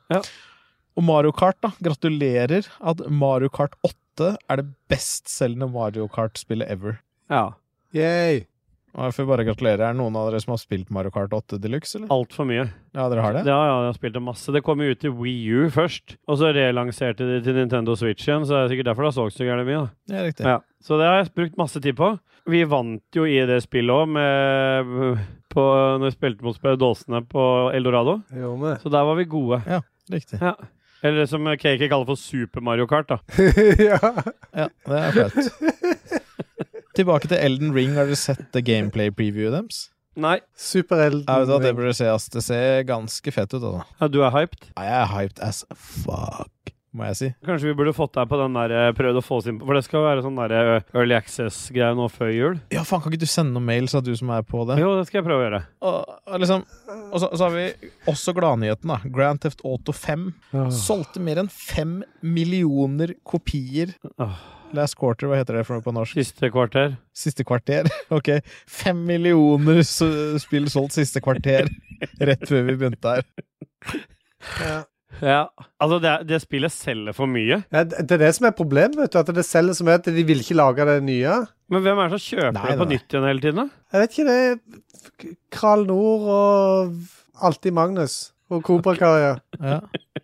Og Mario Kart da, gratulerer at Mario Kart åtte er det bestselgende Mario Kart-spillet ever. Ja. Yay! Og jeg får bare gratulere. Er det noen av dere som har spilt Mario Kart åtte Deluxe, eller? Alt for mye. Ja, dere har det? Ja, ja, jeg har spilt det masse. Det kom jo ut til Wii U først, og så relanserte de til Nintendo Switch igjen, så det er sikkert derfor det har solgt så gærent mye. Da. Ja, riktig. Ja. Så det har jeg brukt masse tid på. Vi vant jo i det spillet også, med, på, når vi spilte mot Dåsene på Eldorado. Jo, med. Så der var vi gode. Ja, riktig. Ja. Eller som K K kaller for Super Mario Kart, da. Ja. Ja, det er flaut. Tilbake til Elden Ring, har dere sett det gameplay-previewet deres? Nei. Super-Elden Ja, vet du hva, det Ring. burde se, ass. Det ser ganske fett ut, altså. Ja, du er hyped? Ja, jeg er hyped as fuck, må jeg si. Kanskje vi burde fått deg på den der, eh, prøvd å få oss inn på, for det skal være sånn der eh, early access-greie nå før jul. Ja, faen, kan ikke du sende noen mail, sa du som er på det? Jo, det skal jeg prøve å gjøre. Og, og liksom, og så, så har vi også gladnyheten da. Grand Theft Auto fem Åh. solgte mer enn fem millioner kopier. Åh. Last quarter, hva heter det for noe på norsk? Siste kvarter. Siste kvarter, ok. Fem millioner s- spill solgt siste kvarter, rett før vi begynte her. Ja. Ja, altså det, det spillet selger for mye. Ja, det det er det som er problemet, vet du, at det selger så mye at de vil ikke lage det nye. Men hvem er det som kjøper Nei, det på nei. nytt igjen hele tiden da? Jeg vet ikke, det er Kral Nord og Alltid Magnus og Kobra-Karja. Ja,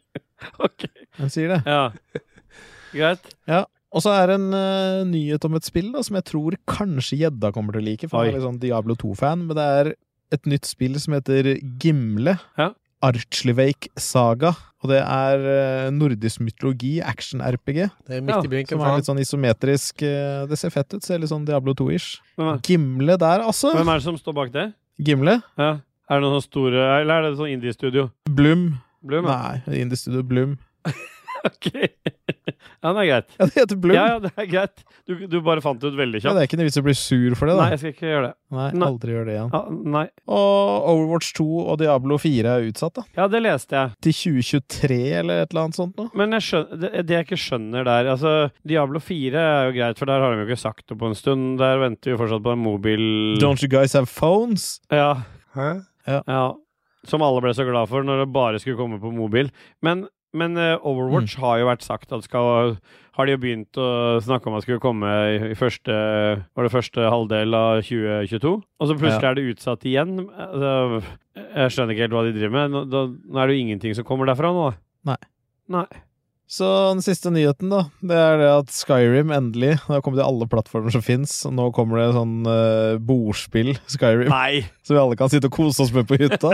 Ok. han sier det. Ja. Greit. Ja, og så er det en uh, nyhet om et spill da, som jeg tror kanskje Gjedda kommer til å like, for han Oi. er litt sånn Diablo to-fan, men det er et nytt spill som heter Gimle. Ja. Archleveik Saga, og det er uh, nordisk mytologi, action-R P G, Det er midt Ja, i blinken. som er litt sånn isometrisk, uh, det ser fett ut, ser litt sånn Diablo to-ish. Hvem er, Gimle der, altså. hvem er det som står bak det? Gimle. Ja. Er det noen sånn store, eller er det sånn indie-studio? Blum. Blum, ja. Nei, Indie Studio Blum. Ok. Ja, det er greit. Ja, det heter Bloom. Ja, ja, det er greit. Du, du bare fant det ut veldig Ja, kjapt. det er ikke noe vits å bli sur for det, da. Nei, jeg skal ikke gjøre det. Nei, Nei. aldri gjør det igjen. Ja, nei. Og Overwatch to og Diablo fire er utsatt, da. Ja, det leste jeg. Til tjue tjuetre eller et eller annet sånt nå. Men jeg skjønner, det, det jeg ikke skjønner der, altså, Diablo fire er jo greit, for der har de jo ikke sagt det på en stund. Der venter vi fortsatt på en mobil... Don't you guys have phones? Ja. Hæ? Ja. Som alle ble så glad for når det bare skulle komme på mobil. Men, men uh, Overwatch mm. har jo vært sagt at skal... Har de jo begynt å snakke om at det skulle komme i, i første... Var det første halvdel av tjue tjueto? Og så plutselig ja. er det utsatt igjen. Altså, jeg skjønner ikke helt hva de driver med. Nå, da, nå er det jo ingenting som kommer derfra nå. Nei. Nei. Så den siste nyheten da, det er det at Skyrim endelig, det har kommet til alle plattformer som finnes, og nå kommer det sånn uh, bordspill Skyrim. Nei! Så vi alle kan sitte og kose oss med på hytta.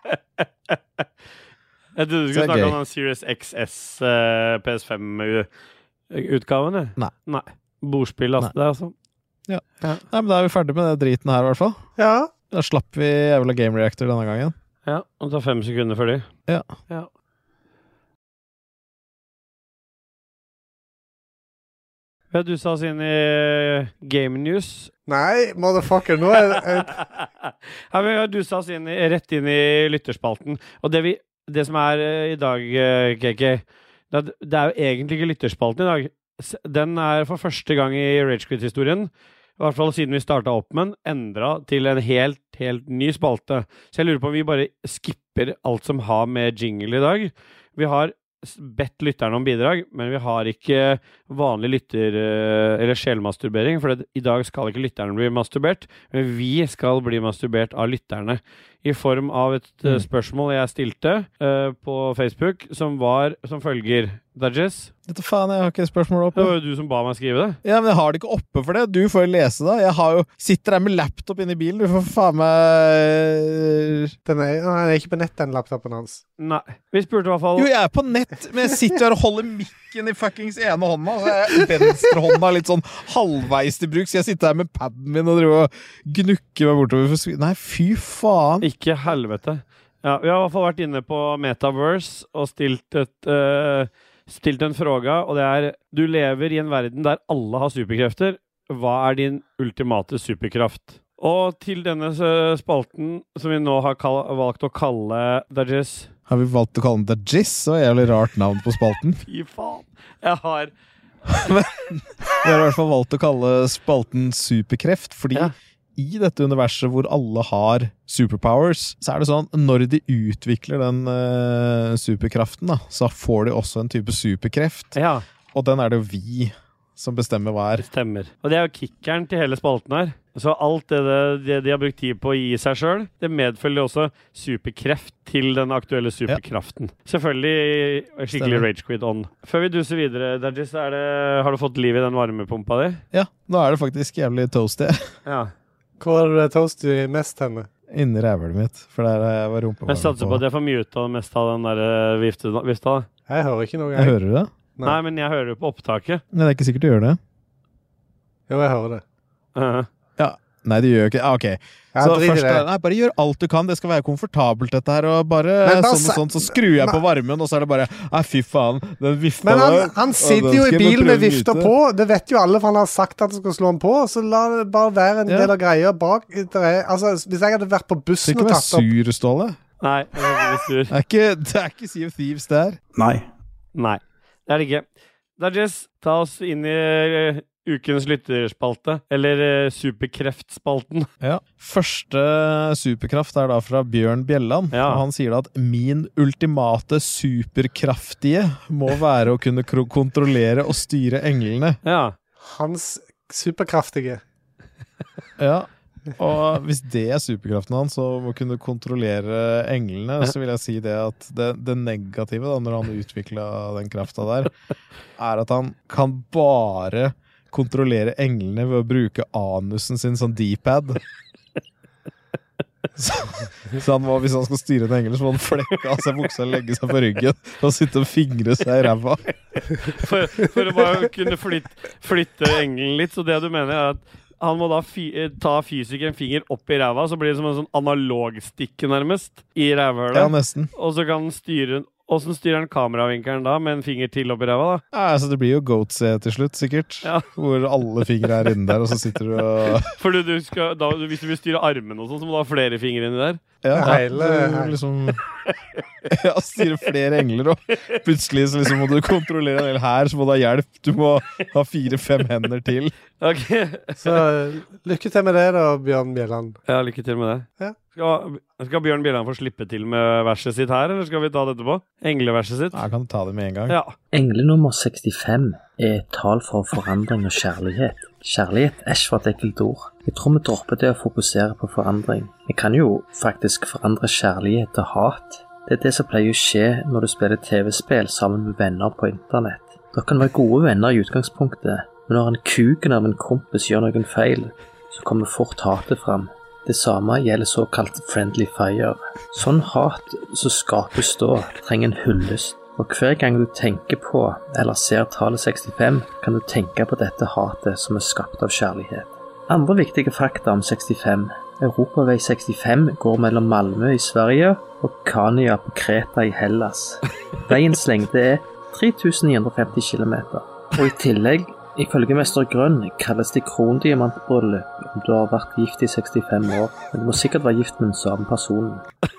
Jeg trodde du skulle snakke om den Series X S uh, P S fem-utgaven. Nei. Nei. Bordspill, altså. Det, altså. Ja. ja. Nei, men da er vi ferdig med det driten her i hvert fall. Ja. Da slapp vi jævla Game Reactor denne gangen. Ja, og det tar fem sekunder før de. Ja. Ja. Hva du sa oss inn i Game News? Nei, motherfucker, nå er det... Ja, men du sa oss inn i, rett inn i lytterspalten. Og det, vi, det som er uh, i dag, uh, K K, det, det er jo egentlig ikke lytterspalten i dag. Den er for første gang i Ragequit-historien, i hvert fall siden vi startet opp med den, endret til en helt, helt ny spalte. Så jeg lurer på om vi bare skipper alt som har med jingle i dag. Vi har bedt lytterne om bidrag, men vi har ikke vanlig lytter eller sjelmasturbering, for det, i dag skal ikke lytterne bli masturbert, men vi skal bli masturbert av lytterne i form av et mm. spørsmål jeg stilte uh, på Facebook, som var som følger. Dajess? Dette faen, jeg har ikke spørsmål oppe. Det var jo du som ba meg skrive det. Ja, men jeg har det ikke oppe for det. Du får jo lese det. Jeg har jo, sitter der med laptop inne i bilen. Du får faen meg... Den er, den er ikke på nett, den laptopen hans. Nei. Vi spurte i hvert fall... Jo, jeg er på nett, men jeg sitter her og holder mikken i fuckings ene hånda. Så jeg venstrehånda litt sånn halvveis til bruk, så jeg sitter her med padden min og driver og gnukker meg bortover. For... Nei, fy faen. Ikke helvete. Ja, vi har i hvert fall vært inne på Metaverse og stilt et... Uh, stilt en fråga, og det er: du lever i en verden der alle har superkrefter. Hva er din ultimate superkraft? Og til denne spalten, som vi nå har kall- valgt å kalle Dajess. Har vi valgt å kalle den Dajess? Så jævlig rart navn på spalten. Fy faen. Jeg har... Vi har i hvert fall valgt å kalle spalten Superkreft, fordi ja. I dette universet hvor alle har superpowers, så er det sånn, når de utvikler den uh, superkraften, da, så får de også en type superkreft. Ja. Og den er det jo vi som bestemmer hva er. Stemmer. Og det er jo kickeren til hele spalten her. Så alt det, det de har brukt tid på å gi seg selv, det medfølger også superkreft til den aktuelle superkraften. Ja. Selvfølgelig skikkelig ragequit on. Før vi duser videre, Dajess, er det, har du fått liv i den varmepumpa di? Ja, nå er det faktisk jævlig toasty. Ja. Hvor er det toasty mest henne? Inni rævhølet mitt, for der jeg var rumpa. Jeg satser på at jeg får muta mest av den der uh, vifta. vifta. Jeg hører ikke noe. Jeg, jeg hører det? Nei. Nei, men jeg hører det på opptaket. Men det er ikke sikkert du gjør det. Jo, jeg hører det. Uh-huh. Ja, nei, du gjør ikke. Ah, ok. Ja, så først, nei, bare gjør alt du kan. Det skal være komfortabelt dette her, og bare sånn og sånn, så skrur jeg på varmen, og så er det bare, nei, fy faen, den vifta. Men han, han sitter jo i bilen med vifta på. Det vet jo alle, for han har sagt at han skal slå den på, så la det bare være en ja. del av greia bak. Er, altså, hvis jeg hadde vært på bussen og tatt opp... Det er ikke være sur, Ståle. Nei, det er ikke sur. Det er ikke, det er ikke Sea of Thieves der. Nei. Nei, det er det ikke. Dajess, ta oss inn i... ukens lytterspalte, eller uh, superkreftspalten. Ja. Første superkraft er da fra Bjørn Bjelland, ja. Og han sier da at min ultimate superkraftige må være å kunne k- kontrollere og styre englene. Ja. Hans superkraftige. Ja, og hvis det er superkraften hans, så må kunne kontrollere englene, så vil jeg si det at det, det negative da, når han utviklet den krafta der, er at han kan bare kontrollere englene ved å bruke anusen sin som D-pad. Så, så han må, hvis han skal styre en engel, så må han flekke av seg buksa og legge seg på ryggen og sitte og fingre seg i ræva. For, for å bare kunne flytte, flytte engelen litt, så det du mener er at han må da fy, ta fysiker en finger opp i ræva, så blir det som en sånn analogstikke nærmest i rævhølet. Ja, nesten. Og så kan han styre den Hvordan styrer han kameravinkelen da, med en finger til opp i ræva da? Ja, altså det blir jo goat-se til slutt, sikkert. Ja. Hvor alle fingre er inne der, og så sitter du og... For du, du skal, da, hvis du vil styre armen og sånn, så må du ha flere fingre inni der. Ja, Hele- du liksom... Ja, styre flere engler, og plutselig så liksom må du kontrollere en hel her, så må du ha hjelp. Du må ha fire-fem hender til. Ok. Så lykke til med det da, Bjørn Bjelland. Ja, lykke til med det. Ja. Skal, skal Bjørn Bjelland få slippe til med verset sitt her, eller skal vi ta dette på? Engleverset sitt? Ja, jeg kan ta det med en gang. Ja. Engle nummer sekstifem er et tal for forandring og kjærlighet. Kjærlighet er ikke for et ekkelt ord. Jeg tror vi dropper det å fokusere på forandring. Vi kan jo faktisk forandre kjærlighet til hat. Det er det som pleier å skje når du spiller T V-spill sammen med venner på internett. Dere kan være gode venner i utgangspunktet, men når en kuken av en kompis gjør noen feil, så kommer fort hatet fram. Det samme gjelder såkalt friendly fire. Sånn hat som skapes da, trenger en hyllest. Og hver gang du tenker på, eller ser tallet sekstifem, kan du tenke på dette hatet som er skapt av kjærlighet. Andre viktige fakta om sekstifem. Europavei sekstifem går mellom Malmö i Sverige og Kania på Kreta i Hellas. Veiens lengde er tre tusen ni hundre og femti kilometer. Og i tillegg, ifølge Mester Grønn, kalles det krondiamantbryllup om du har vært gift i sekstifem år, men du må sikkert være gift med den samme personen.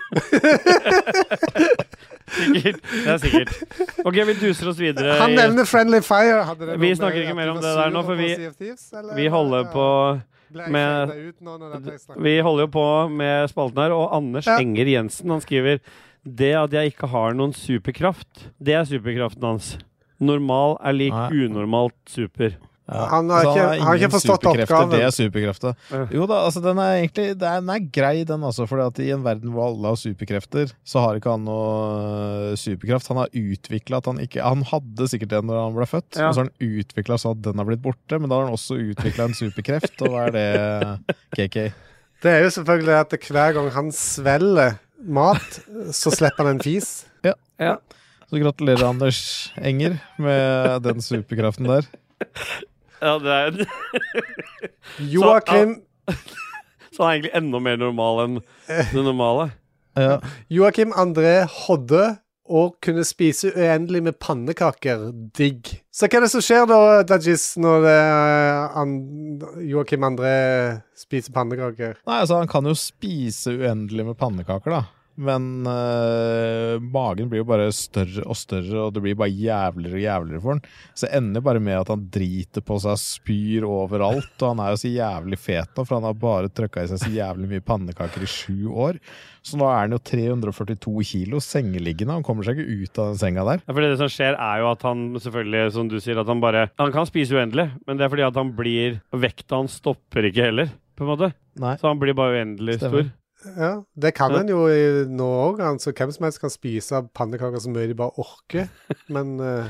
Sikkert, det er sikkert. Ok, vi duser oss videre. Han nevner Friendly Fire. Hadde det Vi noe snakker med ikke at mer du om var det der nå, sur for på vi- Sea of Thieves, eller? Vi holder på Ble jeg med- skjedd ut nå når dette er snakket? Vi holder jo på med spalten her, og Anders Ja. Enger Jensen, han skriver det at jeg ikke har noen superkraft, det er superkraften hans. Normal er lik Nei. unormalt super. Ja. Han har Så ikke- har han har ikke ingen forstått superkrefter, oppgaven. Det er superkrefter. Ja. Jo da, altså den er egentlig Den er grei, den altså. For at i en verden hvor alle har superkrefter, så har ikke han noe superkraft. Han har utviklet at han ikke Han hadde sikkert det når han ble født, Ja. og så har han utviklet sånn at den har blitt borte. Men da har han også utviklet en superkreft, og hva er det, K K? Det er jo selvfølgelig at hver gang han svelger mat, så slipper han en fis. Ja. Så gratulerer, Anders Enger, med den superkraften der. Ja, det er Joakim, Så han er egentlig enda mer normal enn det normale. Ja. Joakim André Hodde og kunne spise uendelig med pannekaker. Digg. Så hva er det som skjer da, Dajis, når det, an, Joakim André spiser pannekaker? Nei, altså han kan jo spise uendelig med pannekaker da. Men øh, magen blir jo bare større og større, og det blir bare jævligere og jævligere for han. Så det ender bare med at han driter på seg, spyr overalt, og han er jo så jævlig fet nå, for han har bare trykket i seg så jævlig mye pannekaker i sju år. Så nå er han jo tre hundre og førtito kilo sengeliggende, han kommer seg ikke ut av den senga der. Ja, fordi det som skjer er jo at han selvfølgelig, som du sier, at han bare Han kan spise uendelig, men det er fordi at han blir Vekta han stopper ikke heller, på en måte. Nei, Så han blir bare uendelig Stemmer. stor. Ja, det kan en jo i, nå òg. Altså, hvem som helst kan spise pannekaker så mye de bare orker. Men eh,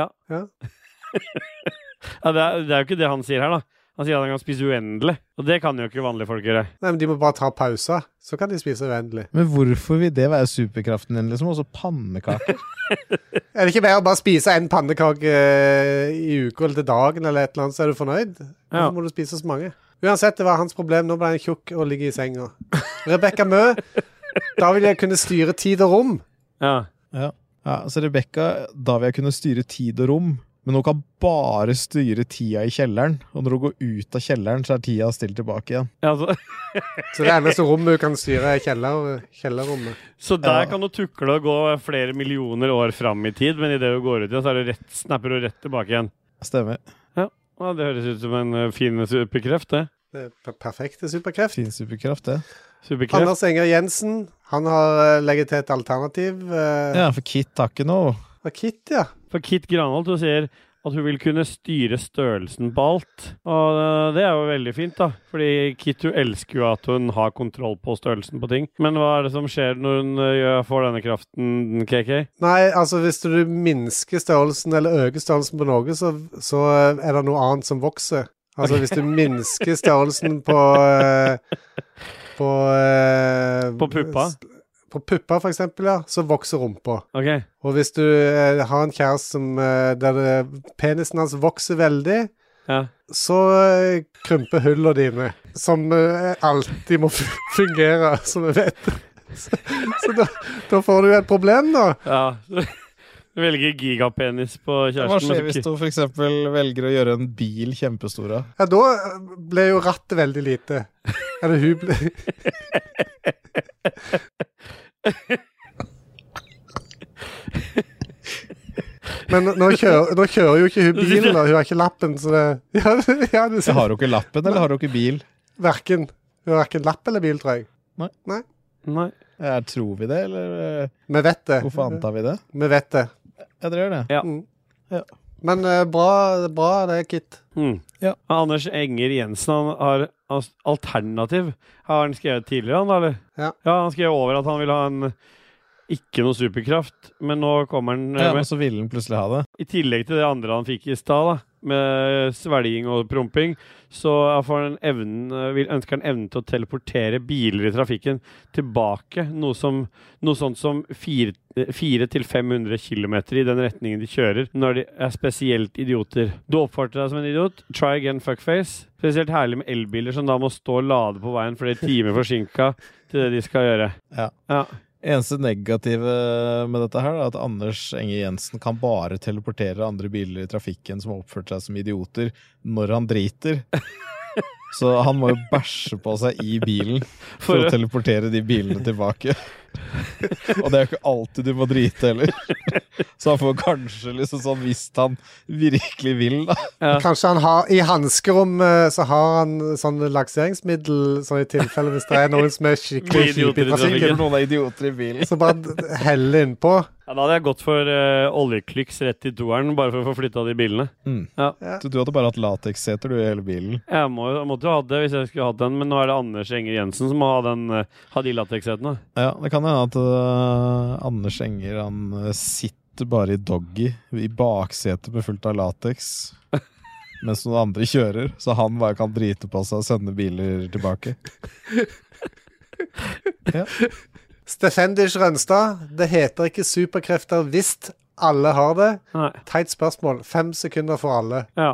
Ja, det er, det er jo ikke det han sier her, da. Han sier at han kan spise uendelig. Og det kan jo ikke vanlige folk gjøre. nei, men de må bare ta pauser, så kan de spise uendelig. men hvorfor vil det være superkraften din, liksom? Også pannekaker? Er det ikke bedre å bare spise en pannekake eh, i uka eller til dagen, eller et eller annet, så er du fornøyd? Hvorfor Ja. må du spise så mange? Uansett, det var hans problem. Nå ble han tjukk og ligger i senga. Rebecca Mø, da vil jeg kunne styre tid og rom. Ja. Ja, så Rebecca, da vil jeg kunne styre tid og rom, men hun kan bare styre tida i kjelleren, og når hun går ut av kjelleren, så er tida stilt tilbake igjen. Ja, altså. Så det eneste rommet hun kan styre er kjeller, kjellerrommet. Så der Ja. kan du tukle og gå flere millioner år fram i tid, men i det du går ut igjen, så er det rett, snapper du rett tilbake igjen. Stemmer. Ja, det høres ut som en uh, fin superkreft, det. Det er per- perfekte superkreft. Fin superkraft, det. Superkreft. Anders Enger Jensen, han har eh, legget til et alternativ. eh, Ja, for Kit har ikke noe. Og Kit, ja. For Kit Granholt, hun sier at hun vil kunne styre størrelsen på alt. Og uh, det er jo veldig fint, da. Fordi Kit, hun elsker jo at hun har kontroll på størrelsen på ting. Men hva er det som skjer når hun uh, gjør- får denne kraften, K K? Nei, altså hvis du minsker størrelsen eller øker størrelsen på noe, så, så eh, er det noe annet som vokser. Altså hvis du minsker størrelsen på eh, på eh, På puppa? s- På puppa, for eksempel, ja, så vokser rumpa. Ok. Og hvis du eh, har en kjæreste som eh, der det, penisen hans vokser veldig, Ja. så eh, krymper hullene dine, som eh, alltid må fu- fungere, som vi vet. så så da, da får du et problem da. Ja, du velger gigapenis på kjæresten. Hva skjer hvis du for eksempel velger å gjøre en bil kjempestor? Da? Ja, da ble jo rattet veldig lite. Eller hun ble... Men nå kjører, nå kjører jo ikke hun bilen da. Hun har ikke lappen, så det... Ja, ja, det så har du ikke lappen, eller har du ikke bil? Hverken. Hun har hverken lapp eller bil, tror jeg. Nei. Nei. Nei. Ja, tror vi det, eller? Vi vet det. Hvorfor antar vi det? Vi vet det. Ja, dere gjør det. Ja. Mm. Ja. Men uh, bra, bra det, Kit. Mm. Ja. Anders Enger Jensen, han har altså, alternativ. Har han skrevet tidligere, han, eller? Ja. Ja, han skrev over at han vil ha en... Ikke noe superkraft, men nå kommer han Ja, med, og så ville han plutselig ha det. i tillegg til det andre han fikk i stad, da, med svelging og promping, så får han evnen, vil, ønsker han evnen til å teleportere biler i trafikken tilbake, noe, som, noe sånt som fire til fem hundre kilometer i den retningen de kjører, når de er spesielt idioter. Du oppførte deg som en idiot, try again fuckface. Spesielt herlig med elbiler som da må stå og lade på veien for det er timer forsinket til det de skal gjøre. Ja. Ja. Eneste negative med dette her er at Anders Enger Jensen kan bare teleportere andre biler i trafikken som har oppført seg som idioter når han driter. Så han må jo bæsje på seg i bilen for, for å teleportere de bilene tilbake. Og det er jo ikke alltid du må drite heller. Så han får kanskje liksom sånn, hvis han virkelig vil da. Ja. Kanskje han har, i hanskerom så har han sånn lakseringsmiddel, sånn i tilfelle hvis det er noen som er skikkelig kjipe i trafikken. Noen er idioter i bilen. Så bare helle innpå. Ja, da hadde jeg gått for uh, oljeklyks rett i toeren, bare for å få flyttet de bilene. Mm. Ja. Ja. Du, du hadde bare hatt lateksseter du i hele bilen. Jeg, må, jeg måtte jo ha det hvis jeg skulle hatt den, men nå er det Anders Enger Jensen som må ha, den, uh, ha de latekssetene. Ja, det kan hende at uh, Anders Enger, han sitter bare i doggy, i baksetet med fullt av lateks, mens noen andre kjører, så han bare kan drite på seg og sende biler tilbake. Ja. Stefendish Rønstad, det heter ikke superkrefter hvis alle har det. Nei. Teit spørsmål. Fem sekunder for alle. Ja.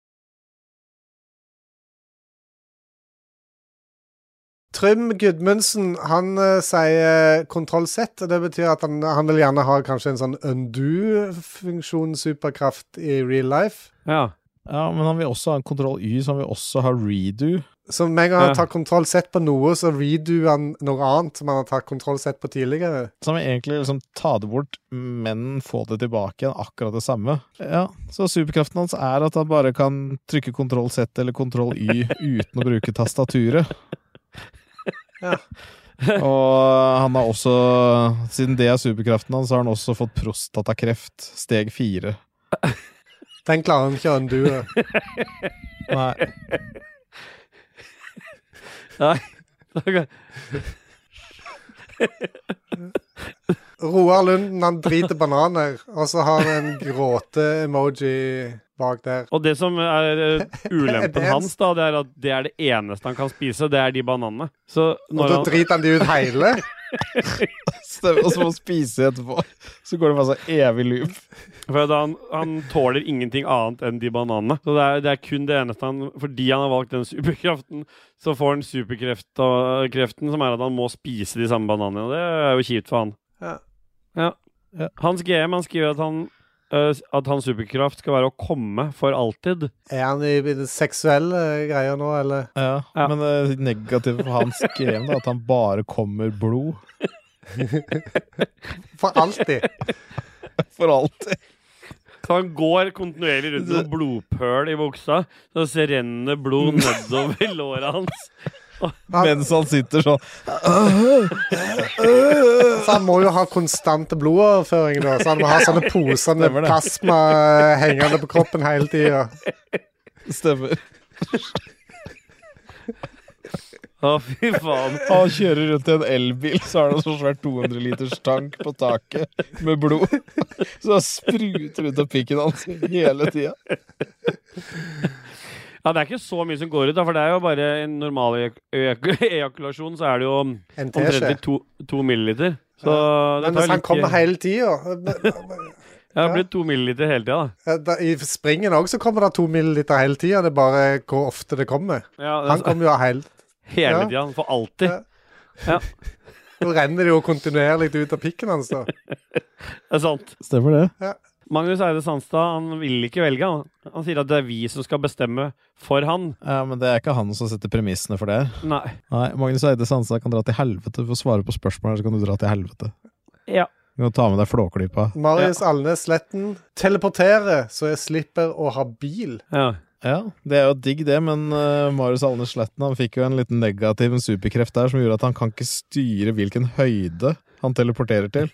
Trym Gudmundsen, han uh, sier kontroll-Z, og det betyr at han, han vil gjerne ha kanskje en sånn undo-funksjon superkraft i real life. Ja. Ja, men han vil også ha en kontroll-Y, så han vil også ha redo. Så med en gang han tar kontroll-Z på noe, så redo han noe annet som han har tatt kontroll-Z på tidligere. Så han vil egentlig liksom ta det bort, men få det tilbake igjen, akkurat det samme. Ja, så superkraften hans er at han bare kan trykke kontroll-Z eller kontroll-Y uten å bruke tastaturet. Ja. Og han har også, siden det er superkraften hans, så har han også fått prostatakreft, steg fire. Den klarer han ikke å undue. Nei. Nei. Okay. Roar Lunden, han driter bananer, og så har han en gråte-emoji bak der. Og det som er uh, ulempen hans da, det er at det er det eneste han kan spise, det er de bananene. Så når og da han... driter han de ut hele? Stemmer, og så må han spise etterpå. Så går det bare så evig loop. For da han, han tåler ingenting annet enn de bananene. Så det er, det er kun det eneste han... Fordi han har valgt den superkraften, så får han superkreften, som er at han må spise de samme bananene. Og det er jo kjipt for han. Ja. Ja. Ja. Hans G M, han skriver at han... at hans superkraft skal være å komme for alltid. Er han i de seksuelle greier nå, eller? Ja, ja. Men det negative for hans game da, at han bare kommer blod. For alltid. For alltid. Så han går kontinuerlig rundt med blodpøl i buksa, så det renner blod nedover låret hans. Mens han sitter sånn. Så han må jo ha konstant blodoverføring da, så han må ha sånne poser med plasma hengende på kroppen hele tiden. Stemmer. Å, fy faen. Han kjører rundt i en elbil, så har han en så svært to hundre liters tank på taket med blod. Så han spruter ut av pikken hans hele tiden. Ja, det er ikke så mye som går ut, da, for det er jo bare en normal ejakulasjon, så er det jo omtrentlig to, to milliliter. Så ja. Men hvis han kommer hele tiden... Ja, det blir to milliliter hele tiden, da. I springen også så kommer det to milliliter hele tiden, det er bare hvor ofte det kommer. Ja, det han kommer jo helt... Hele tiden, for alltid. Ja. Nå renner det jo kontinuerlig ut av pikken hans da. Det er sant. Stemmer det. Ja. Magnus Eide Sandstad, han vil ikke velge. Han, han sier at det er vi som skal bestemme for han. Ja, men det er ikke han som setter premissene for det. Nei. Nei, Magnus Eide Sandstad kan dra til helvete for å svare på spørsmål, så kan du dra til helvete. Ja. Du kan ta med deg flåklypa. Marius ja. Alnes Sletten teleportere, så jeg slipper å ha bil. Ja. Ja, det er jo digg det, men uh, Marius Alnes Sletten, han fikk jo en liten negativ superkreft der, som gjorde at han kan ikke styre hvilken høyde han teleporterer til.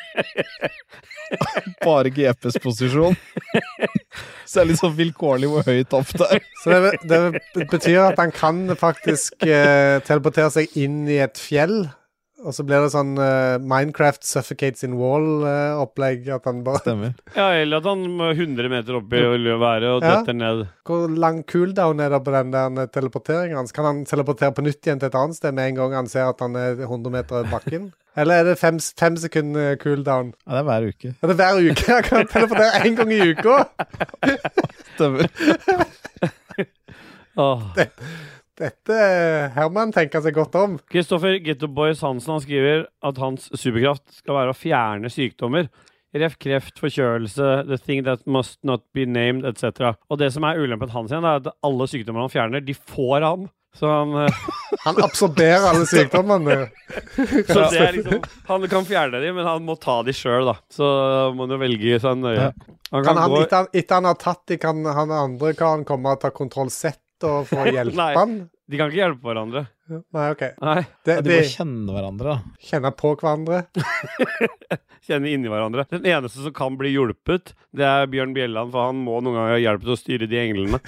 Bare G P S-posisjon. Så det er litt sånn vilkårlig hvor høyt opp der. Så det, det betyr at han kan faktisk uh, teleportere seg inn i et fjell, og så blir det sånn uh, Minecraft suffocates in wall-opplegg, uh, at han bare... Stemmer. Ja, eller at han må hundre meter opp i været og Ja. detter ned. Hvor lang cooldown er det på den der teleporteringen hans? Kan han teleportere på nytt igjen til et annet sted med en gang han ser at han er hundre meter over bakken? Eller er det fem, fem sekunder cooldown? Ja, det er hver uke. Er det hver uke? Han kan teleportere en gang i uka? Stemmer. Åh. Det, dette Herman tenker seg godt om. Kristoffer Ghetto Boys Hansen, han skriver at hans superkraft skal være å fjerne sykdommer. Ref, kreft, forkjølelse, the thing that must not be named, et cetera. Og det som er ulempet hans igjen, er at alle sykdommer han fjerner, de får han. Så han... Han absorberer alle sykdommene. Så det er liksom... Han kan fjerne dem, men han må ta dem selv, da. Så må han jo velge seg nøye. Han Kan kan han, gå... etter, etter han har tatt de, kan han andre kan komme og ta kontroll sett og få hjelpe Nei. han? De kan ikke hjelpe hverandre. Nei, ok. Nei, Det, Ja, de de må kjenne hverandre, da. kjenner på hverandre. kjenne inni hverandre. Den eneste som kan bli hjulpet, det er Bjørn Bjelland, for han må noen ganger ha hjelp til å styre de englene.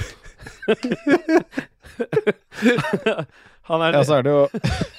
Han er... Ja, så er det jo...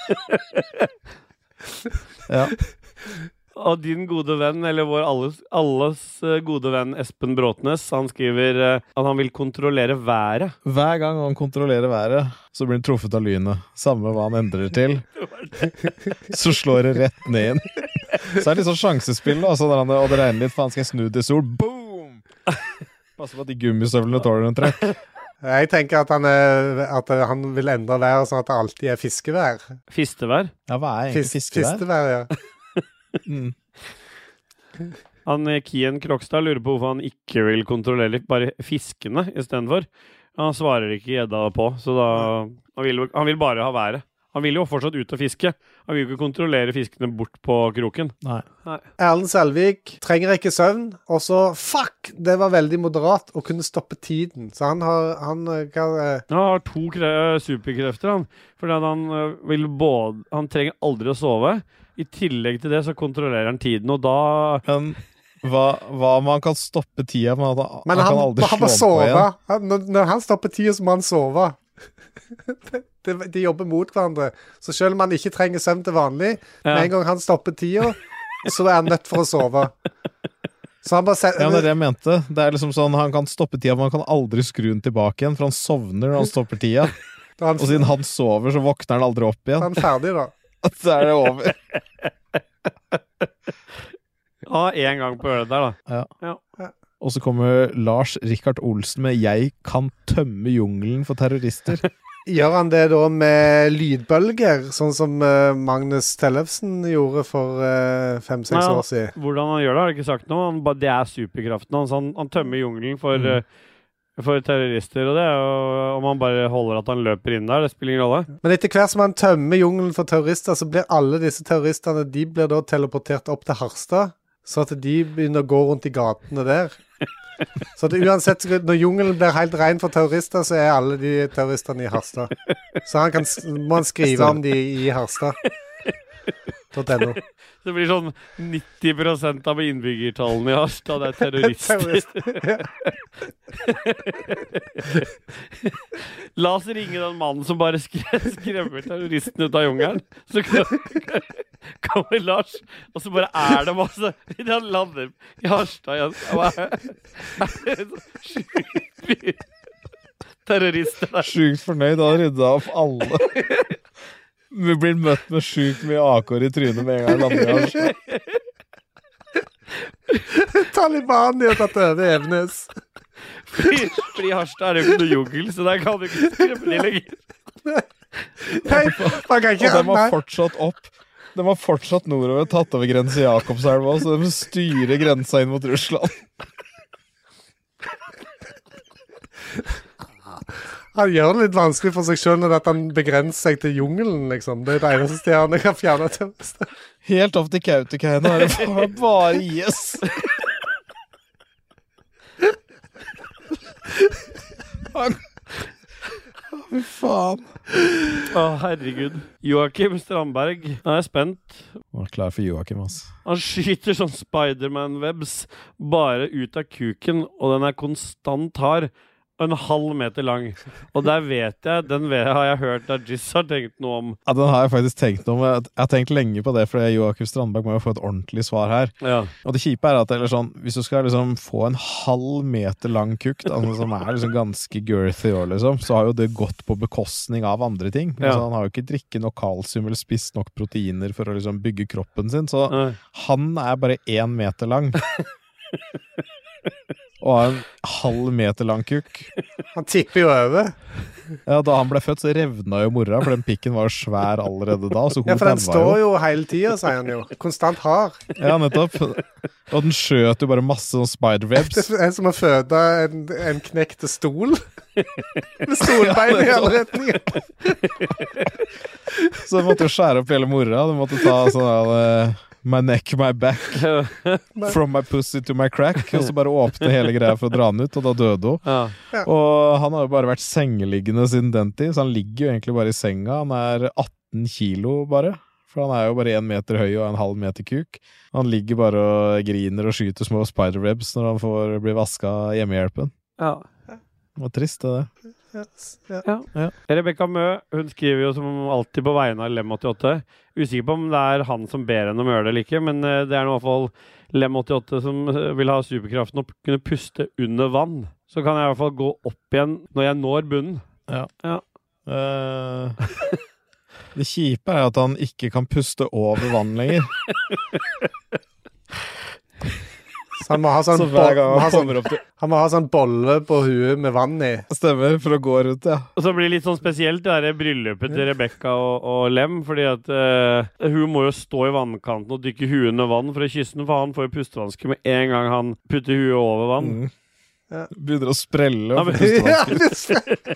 Ja. Og din gode venn, eller vår alles, alles eh, gode venn Espen Bråtnes, han skriver eh, at han vil kontrollere været. Hver gang han kontrollerer været, så blir han truffet av lynet. Samme hva han endrer til. Så slår det rett ned inn. Så er det litt sånn sjansespill, da. Så når han, og det regner litt, faen skal jeg snu til sol. Boom! Passer på at de gummistøvlene tåler en trekk. Jeg tenker at han, er, at han vil endre været sånn at det alltid er fiskevær. Fistevær. Ja, hva er egentlig Fis, fiskevær? fiskevær, ja. Mm. Han eh, Kien Krokstad lurer på hvorfor han ikke vil kontrollere bare fiskene i stedet for. Han svarer ikke gjedda på, så da han vil, han vil bare ha været. Han vil jo fortsatt ut og fiske. Han vil jo ikke kontrollere fiskene bort på kroken. Nei. Erlend Selvik trenger ikke søvn, og så, fuck, det var veldig moderat å kunne stoppe tiden. Så han har, han kan... Han har to kre superkrefter, han. Fordi at han eh, vil både... Han trenger aldri å sove. I tillegg til det så kontrollerer han tiden, og da... Men hva, hva man kan stoppe tida, men han, Men han han, kan aldri han må slå på sove. igjen. Han, når, når han stopper tida, så må han sove. de, de jobber mot hverandre. Så selv om han ikke trenger søvn til vanlig, Ja. med en gang han stopper tida, så er han nødt for å sove. Så han bare set, Ja, men det er det jeg mente. Det er liksom sånn, han kan stoppe tida, men han kan aldri skru den tilbake igjen, for han sovner når han stopper tida. da er han, Og siden han sover, så våkner han aldri opp så er igjen. han ferdig da. Så er det over. Ja, en gang på øret der, da. Og så kommer Lars Rikard Olsen med «Jeg kan tømme jungelen for terrorister». Gjør han det da med lydbølger, sånn som uh, Magnus Tellefsen gjorde for uh, fem-seks Nei, år siden? Hvordan han gjør det, har jeg ikke sagt noe. Han, ba- det er superkraften hans. Han, han tømmer jungelen for, Mm. eh, for terrorister, og det er jo, om han bare holder at han løper inn der, det spiller ingen rolle. Men etter hvert som han tømmer jungelen for terrorister, så blir alle disse terroristene, de blir da teleportert opp til Harstad, så at de begynner å gå rundt i gatene der. Så det, uansett, når jungelen blir helt ren for terrorister, så er alle de terroristene i Harstad. Så han kan, må han skrive om de i Harstad. .no. Det blir sånn nitti prosent av innbyggertallene i Harstad, det er terrorister. La oss ringe den mannen som bare skre skremmer terroristen ut av jungelen. Så kommer Lars, og så bare er det masse han lander i Harstad igjen. Hva er det? Sjukt mye terrorister der. Sjukt fornøyd, han rydda opp alle. Vi blir møtt med sjukt mye akår i trynet med en gang lander i Harstad. Taliban de har tatt over Evenes. Fordi, fordi Harstad er jo ikke noe jungel, så der kan du ikke skremme de lenger. Nei, man kan Og ikke... de har Nei. fortsatt opp De har fortsatt nordover tatt over grensen i Jakobselva, så de styrer grensa inn mot Russland. Han gjør det litt vanskelig for seg selv når han begrenser seg til jungelen, liksom. Det er det eneste stedet han kan fjerne til. Helt opp til Kautokeino er det bare, bare I S. Han... Fy faen. Å, herregud. Joakim Strandberg, nå er jeg spent. Han er klar for Joakim, ass. Han skyter sånn Spider-Man-webs bare ut av kuken, og den er konstant hard. En halv meter lang. Og der vet jeg, den vet, har jeg hørt at Giz har tenkt noe om. Ja, den har jeg faktisk tenkt noe om. Jeg har tenkt lenge på det, for Joakim Strandberg må jo få et ordentlig svar her. Ja. Og det kjipe er at eller sånn, hvis du skal liksom få en halv meter lang kuk, da, som er liksom ganske girthy år, liksom, så har jo det gått på bekostning av andre ting. Ja. Altså, han har jo ikke drikket nok kalsium eller spist nok proteiner for å liksom bygge kroppen sin, så ja. Han er bare en meter lang. Og har en halv meter lang kuk. Han tipper jo over. Ja, da han ble født så revna jo mora, for den pikken var jo svær allerede da. Så ja, for den står jo. jo hele tiden, sier han jo. Konstant hard. Ja, nettopp. Og den skjøt jo bare masse sånn spiderwebs. Det er som å føde en, en knekte stol. Med stolbein i alle retninger. Så du måtte jo skjære opp hele mora. Du måtte ta sånn uh, my neck, my back, from my pussy to my crack, og så bare åpne hele greia for å dra den ut, og da døde hun. Ja. Og han har jo bare vært sengeliggende siden den tid, så han ligger jo egentlig bare i senga. Han er atten kilo bare, for han er jo bare en meter høy og en halv meter kuk. Han ligger bare og griner og skyter små spiderwebs når han får bli vasket av hjemmehjelpen. Ja. Det var trist, det der. Yes, ja. Ja. Ja. Rebecca Mø, hun skriver jo som alltid på vegne av Lem åttiåtte. Usikker på om det er han som ber henne om å gjøre det eller ikke, men det er i hvert fall Lem åttiåtte som vil ha superkraften og kunne puste under vann. Så kan jeg i hvert fall gå opp igjen når jeg når bunnen. Ja. Ja. Uh, det kjipe er at han ikke kan puste over vann lenger. Så han må ha sånn, så hver gang han, må ha sånn, opp til... han må ha sånn bolle på huet med vann i. Stemmer, for å gå rundt, ja. Og så blir det litt sånn spesielt det der bryllupet til Rebecca og, og Lem, fordi at uh, hun må jo stå i vannkanten og dykke huet under vann for å kysse den, for han får jo pustevansker med en gang han putter huet over vann. Mm. Ja. Begynner å sprelle og få pustevansker.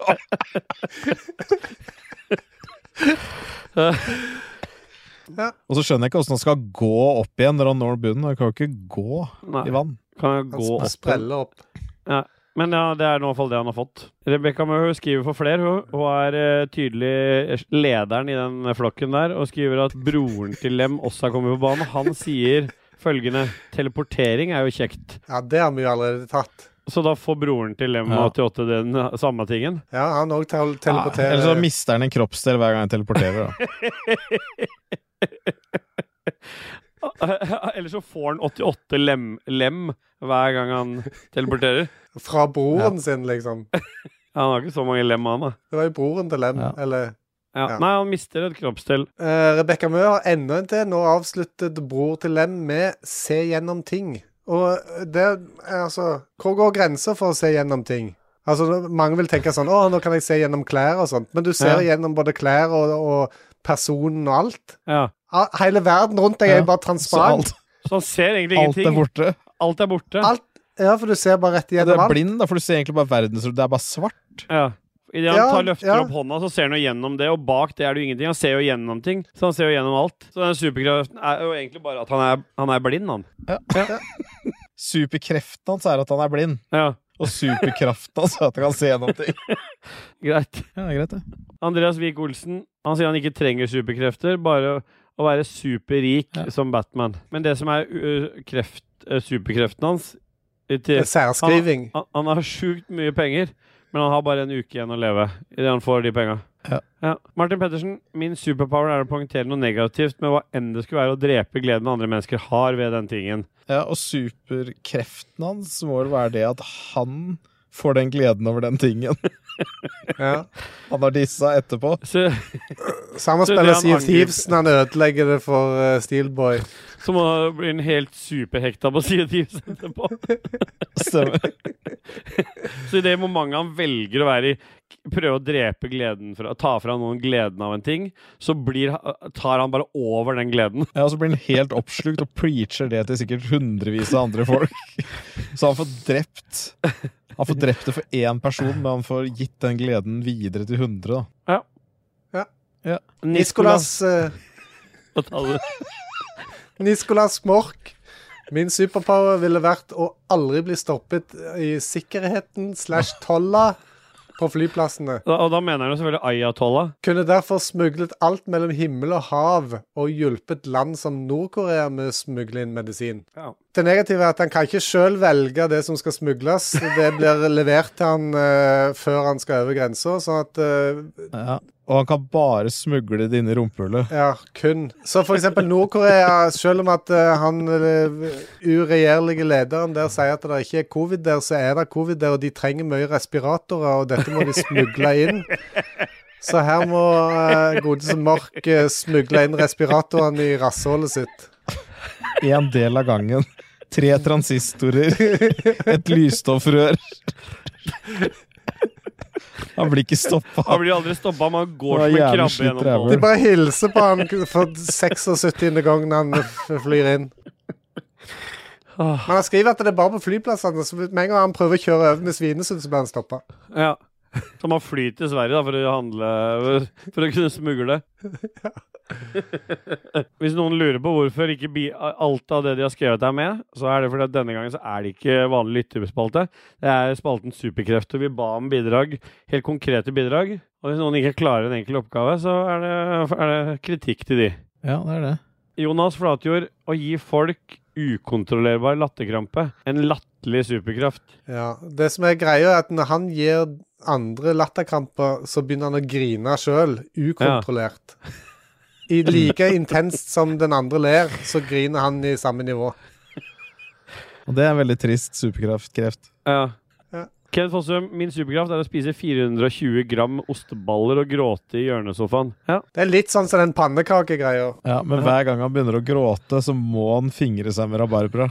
Ja, ja. Og så skjønner jeg ikke hvordan han skal gå opp igjen når han når bunnen. Han kan jo ikke gå Nei. I vann. Kan jeg gå han sprelle opp. Ja. Men ja, det er i hvert fall det han har fått. Rebecca Mø skriver for flere. Hun, hun er uh, tydelig lederen i den flokken der, og skriver at broren til Lem også har kommet på banen. Han sier følgende: teleportering er jo kjekt. Ja, det har vi jo allerede tatt. Så da får broren til Lem åttiåtte ja. Den samme tingen? Ja, han også tel teleporterer. Ja, eller så mister han en kroppsdel hver gang han teleporterer, da. Eller så får han åttiåtte lem, lem hver gang han teleporterer. Fra broren ja. sin, liksom. Ja, han har ikke så mange lem, han da. Det var jo broren til Lem, ja. eller... Ja. Ja. Nei, han mister et kroppsdel. Uh, Rebecca Mø har enda en til. Nå avsluttet bror til Lem med se gjennom ting. Og det er altså, hvor går grenser for å se gjennom ting? Altså, mange vil tenke sånn, å, nå kan jeg se gjennom klær og sånt, men du ser ja. Gjennom både klær og, og personen og alt. Ja. Hele verden rundt deg er ja. Bare transparent. Så, så han ser egentlig alt ingenting. Alt er borte. Alt er borte. Alt, ja, for du ser bare rett igjennom alt. Du er blind da, for du ser egentlig bare verden, så det er bare svart. Ja. I det han ja, tar løfter ja. Opp hånda, så ser han jo gjennom det, og bak det er det jo ingenting. Han ser jo gjennom ting, så han ser jo gjennom alt. Så den superkraften er jo egentlig bare at han er, han er blind, han. Ja. Ja. Superkreften hans er at han er blind. Ja. Og superkraften hans er at han kan se gjennom ting. Greit. Ja, det er greit, det. Andreas Vik Olsen, han sier han ikke trenger superkrefter, bare å være superrik ja. Som Batman. Men det som er uh, kreft, uh, superkreften hans til, særskriving. Han, han, han har sjukt mye penger, men han har bare en uke igjen å leve i det han får de penga. Ja. Ja. Martin Pettersen, min superpower er å poengtere noe negativt med hva enn det skulle være å drepe gleden andre mennesker har ved den tingen. Ja, og superkreften hans må vel være det at han får den gleden over den tingen. Ja. Han har dissa etterpå. Så, Samme spiller Siv Thieves når han ødelegger det for uh, Steelboy. Så må det bli en helt superhekta på Siv Thieves etterpå. Stemmer. Så i det momentet han velger å være i, prøve å drepe gleden, fra, ta fra noen gleden av en ting, så blir, tar han bare over den gleden. Ja, og så blir han helt oppslukt og preacher det til sikkert hundrevis av andre folk. Så han får drept Han får drept det for én person, men han får gitt den gleden videre til hundre. Da. Ja. Ja. Ja. Niskolas uh, Hva taler du? Niskolas Mork. Min superpower ville vært å aldri bli stoppet i sikkerheten slash tolla på flyplassene. Da, og da mener han jo selvfølgelig Ayatollah. Kunne derfor smuglet alt mellom himmel og hav og hjulpet land som Nordkorea med å smugle inn medisin. Ja. Det negative er at han kan ikke selv velge det som skal smugles. Det blir levert til han uh, før han skal over grenser, sånn at uh, Ja. Og han kan bare smugle det inn i rumpehullet. ja, kun. Så for eksempel Nordkorea, selv om at uh, han uh, uregjerlige lederen der sier at det ikke er covid der, så er det covid der, og de trenger mye respiratorer, og dette må de smugle inn. Så her må uh, godeste Mork uh, smugle inn respiratorene i rasshålet sitt. En del av gangen. Tre transistorer. Et lysstoffrør. Han blir ikke stoppet. Han blir aldri stoppet, man går Det var som en jævlig krabbe slutt gjennom rævhøl. De tålen. bare hilser på han for seksogsyttiende gangen han f- flyr inn. Åh, Men han skriver at det er bare på flyplassene, så med en gang han prøver å kjøre over med Svinesund, så blir han stoppet. Ja. Så man flyr til Sverige da, for å handle, for å kunne smugle. Hvis noen lurer på hvorfor ikke bi alt av det de har skrevet er med, så er det fordi at denne gangen så er det ikke vanlig lytterspalte. Det er spalten Superkreft, og vi ba om bidrag, helt konkrete bidrag. Og hvis noen ikke klarer en enkel oppgave, så er det, er det kritikk til de. Ja, det er det. Jonas Flatjord, å gi folk ukontrollerbar latterkrampe. En latterlig superkraft. Ja, det som er greia er at når han gir andre latterkramper, så begynner han å grine selv, ukontrollert. I like intenst som den andre ler, så griner han i samme nivå. Og det er en veldig trist superkraft. Kreft. Ja. Ja. Kenneth Fossum, min superkraft er å spise fire hundre og tjue gram osteballer og gråte i hjørnesofaen. Ja. Det er litt sånn som den pannekakegreia. Ja, men hver gang han begynner å gråte, så må han fingre seg med rabarbra.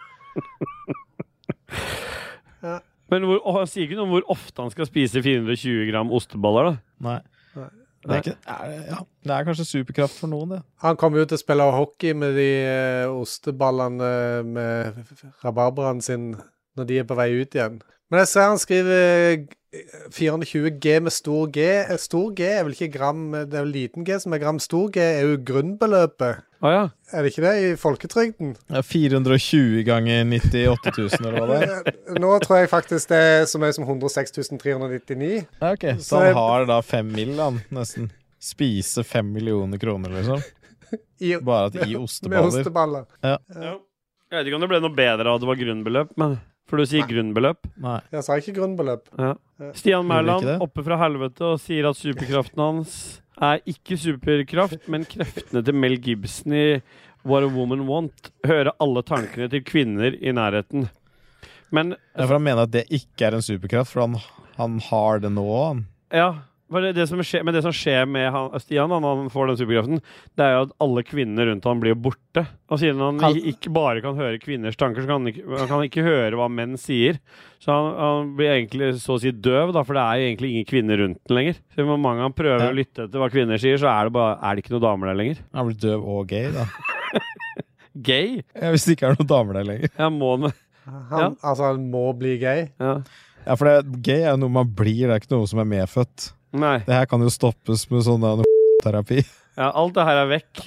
Men hvor, og han sier ikke noe om hvor ofte han skal spise fire hundre og tjue gram osteballer, da. Nei. Det er, ikke, er det, ja. det er kanskje superkraft for noen, det. Han kommer jo til å spille hockey med de eh, osteballene med rabarbraen sin når de er på vei ut igjen. Men jeg ser han skriver fire hundre og tjue G med stor G. Stor G er vel ikke gram, det er vel liten G som er gram. Stor G er jo grunnbeløpet. Å ja. Er det ikke det i folketrygden? Ja, fire hundre og tjue ganger nittiåtte tusen, eller hva det er. Nå tror jeg faktisk det er så mye som hundre og seks tusen tre hundre og nittini. Ja, ok. Så Så jeg- han har da fem mill, han, nesten. Spise fem millioner kroner, liksom. I, Bare at i med osteballer. osteballer. Ja. Jeg vet ikke om det ble noe bedre av at det var grunnbeløp, men for du sier grunnbeløp. Nei. Jeg sa ikke grunnbeløp. Ja. Stian Gjorde ikke Mærland det? oppe fra helvete og sier at superkraften hans er ikke superkraft, men kreftene til Mel Gibson i What a Woman Want. Høre alle tankene til kvinner i nærheten. Men Ja, for han mener at det ikke er en superkraft, for han, han har det nå, han. ja, for det, det som skjer, men det som skjer med han, Stian da, når han får den superkraften, det er jo at alle kvinner rundt han blir borte. Og siden han Al- ikke bare kan høre kvinners tanker, så kan han ikke, han kan ikke høre hva menn sier. Så han, han blir egentlig så å si døv, da, for det er jo egentlig ingen kvinner rundt den lenger. Så hvor mange han prøver Ja. å lytte etter hva kvinner sier, så er det, bare, er det ikke noen damer der lenger. Han blir døv og gay, da. Gay? Ja, hvis det ikke er noen damer der lenger. Ja, må han. Han, Ja. Altså, han må bli gay. Ja. Ja, for det, gay er jo noe man blir, det er ikke noe som er medfødt. Nei. Det her kan jo stoppes med sånn der terapi. Ja, alt det her er vekk.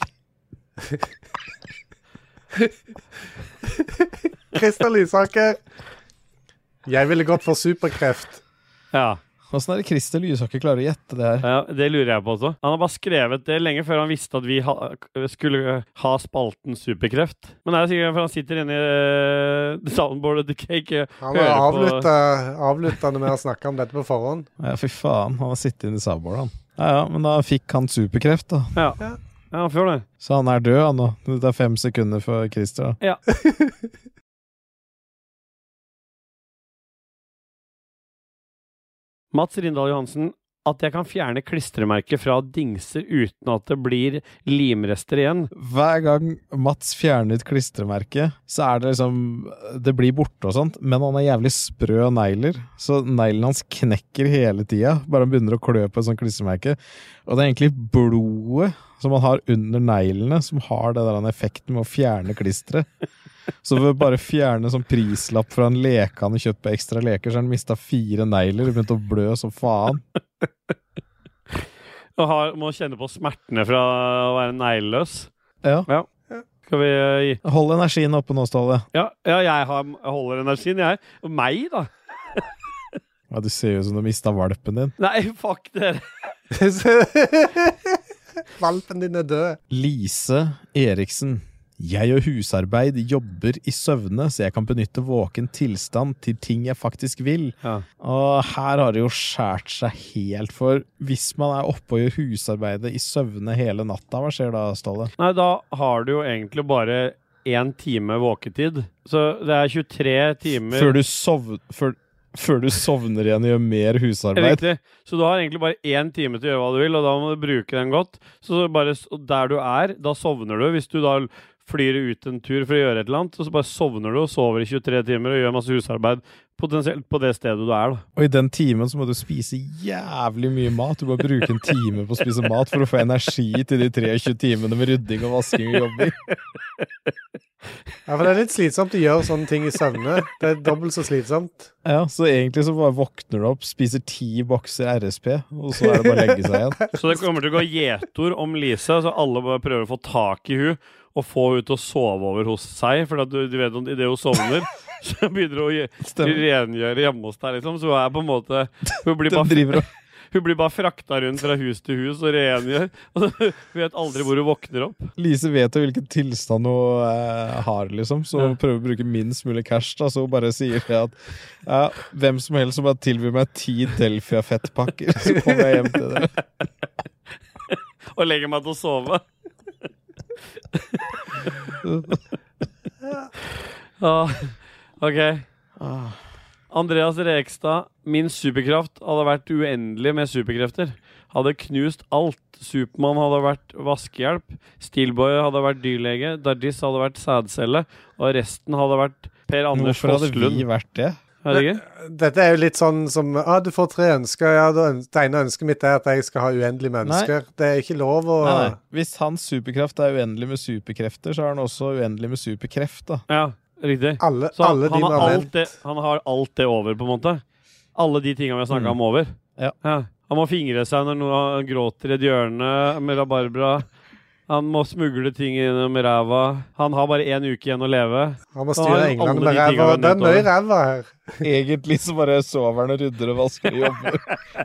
Christer Lysaker. Jeg ville gått for superkreft. Ja. Hvordan er det Christer Lysaker klarer å gjette det her? Ja, det lurer jeg på også. Han har bare skrevet det lenge før han visste at vi ha, skulle ha spalten superkreft. Men det er sikkert for han sitter inne i uh, soundboardet til Cake. Han hører har på- avlytta, avlyttende med å snakke om dette på forhånd. Ja, fy faen, han har sittet inne i Sabor, han. Ja, ja, men da fikk han superkreft, da. Ja. Ja. Ja, han får det. Så han er død, han nå. Det er fem sekunder for Christer, da. Ja. Mats Rindal Johansen, at jeg kan fjerne klistremerker fra dingser uten at det blir limrester igjen. Hver gang Mats fjerner et klistremerke, så er det liksom, det blir borte og sånt, men han er jævlig sprø negler, så neglen hans knekker hele tida, bare han begynner å klø på et sånt klistremerke, og det er egentlig blodet som man har under neglene, som har det der effekten med å fjerne klistret. Så ved bare fjerne sånn prislapp fra en leke han har kjøpt på ekstra leker, så har han mistet fire negler og begynt å blø som faen. Og har, må kjenne på smertene fra å være negleløs. Ja. Ja. Skal vi uh, gi? Hold energien oppe nå, Ståle. Ja, ja jeg, har, jeg holder energien, jeg. Og meg, da. Ja, du ser jo som du mistet valpen din. Nei, fuck dere. Valpen din er død. Lise Eriksen. Jeg og husarbeid jobber i søvne, så jeg kan benytte våken tilstand til ting jeg faktisk vil. Ja. Og her har det jo skjært seg helt, for hvis man er oppe og gjør husarbeidet i søvne hele natta, hva skjer da, Ståle? Nei, da har du jo egentlig bare en time våketid. Så det er tjuetre timer... Før du, sov... Før... Før du sovner igjen og gjør mer husarbeid. Riktig. Så du har egentlig bare en time til å gjøre hva du vil, og da må du bruke den godt. Så bare der du er, da sovner du. Hvis du da flyr ut en tur for å gjøre et eller annet, så bare sovner du og sover i tjuetre timer og gjør masse husarbeid potensielt på det stedet du er da. Og i den timen så må du spise jævlig mye mat. Du må bruke en time på å spise mat for å få energi til de tjuetre timene med rydding og vasking og jobbing. Ja, for det er litt slitsomt å gjøre sånne ting i søvne. Det er dobbelt så slitsomt. Ja, så egentlig så bare våkner du opp, spiser ti bokser R S P, og så er det bare å legge seg igjen. Så det kommer til å gå gjetord om Lise, så alle bare prøver å få tak i hun og få hun til å sove over hos seg, for at du, du vet om i det hun sovner, så begynner hun å rengjøre hjemme hos deg, liksom. Så hun er på en måte, hun blir bare, hun blir bare frakta rundt fra hus til hus og rengjør, og hun vet aldri hvor hun våkner opp. Lise vet jo hvilken tilstand hun eh, har, liksom, så hun prøver å bruke minst mulig cash, da, så hun bare sier det at ja, hvem som helst som bare tilbyr meg ti Delfia-fettpakker, så kommer jeg hjem til dere. Og legger meg til å sove. ah, ok Andreas Rekstad. Min superkraft hadde vært uendelig med superkrefter. Hadde knust alt. Superman hadde vært vaskehjelp, Steelboy hadde vært dyrlege, Dardis hadde vært sædcelle, og resten hadde vært Per Anders Hvorfor Fosslund. hadde vi vært det? Det, dette er jo litt sånn som ah, du får tre ønsker, ja, det ene ønsket mitt er at jeg skal ha uendelige mennesker. Nei. Det er ikke lov å... Nei, nei. Hvis hans superkraft er uendelig med superkrefter, så er han også uendelig med superkreft, da. Ja, riktig. Alle, så alle han, de har alt det, han har alt det over, på en måte. Alle de tingene vi har snakket mm. om over. Ja. Ja. Han må fingre seg når noen gråter i et hjørne med rabarbra. Han må smugle ting innom ræva. Han har bare en uke igjen å leve. Han må styre englene med ræva. Det er mye ræva her. Egentlig så bare sover han og rydder og vasker og jobber.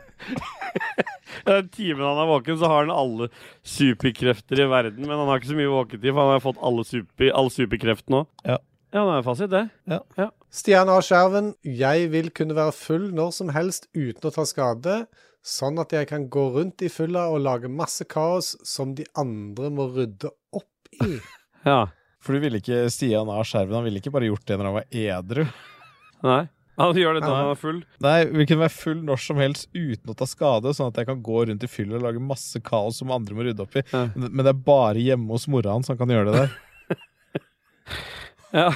Den timen han er våken, så har han alle superkrefter i verden, men han har ikke så mye våketid, for han har fått alle, super, alle superkrefter nå. Ja. Ja, det er fasit, det. Ja. Ja. Stian A. Skjerven. Jeg vil kunne være full når som helst uten å ta skade, sånn at jeg kan gå rundt i fylla og lage masse kaos som de andre må rydde opp i. Ja. For du ville ikke, Stian A. Skjerven, han ville ikke bare gjort det når han var edru. Nei. Han gjør det når han er full. Nei, vi kan være full når som helst uten å ta skade, sånn at jeg kan gå rundt i fylla og lage masse kaos som andre må rydde opp i. Ja. Men det er bare hjemme hos mora hans han kan gjøre det der. Ja.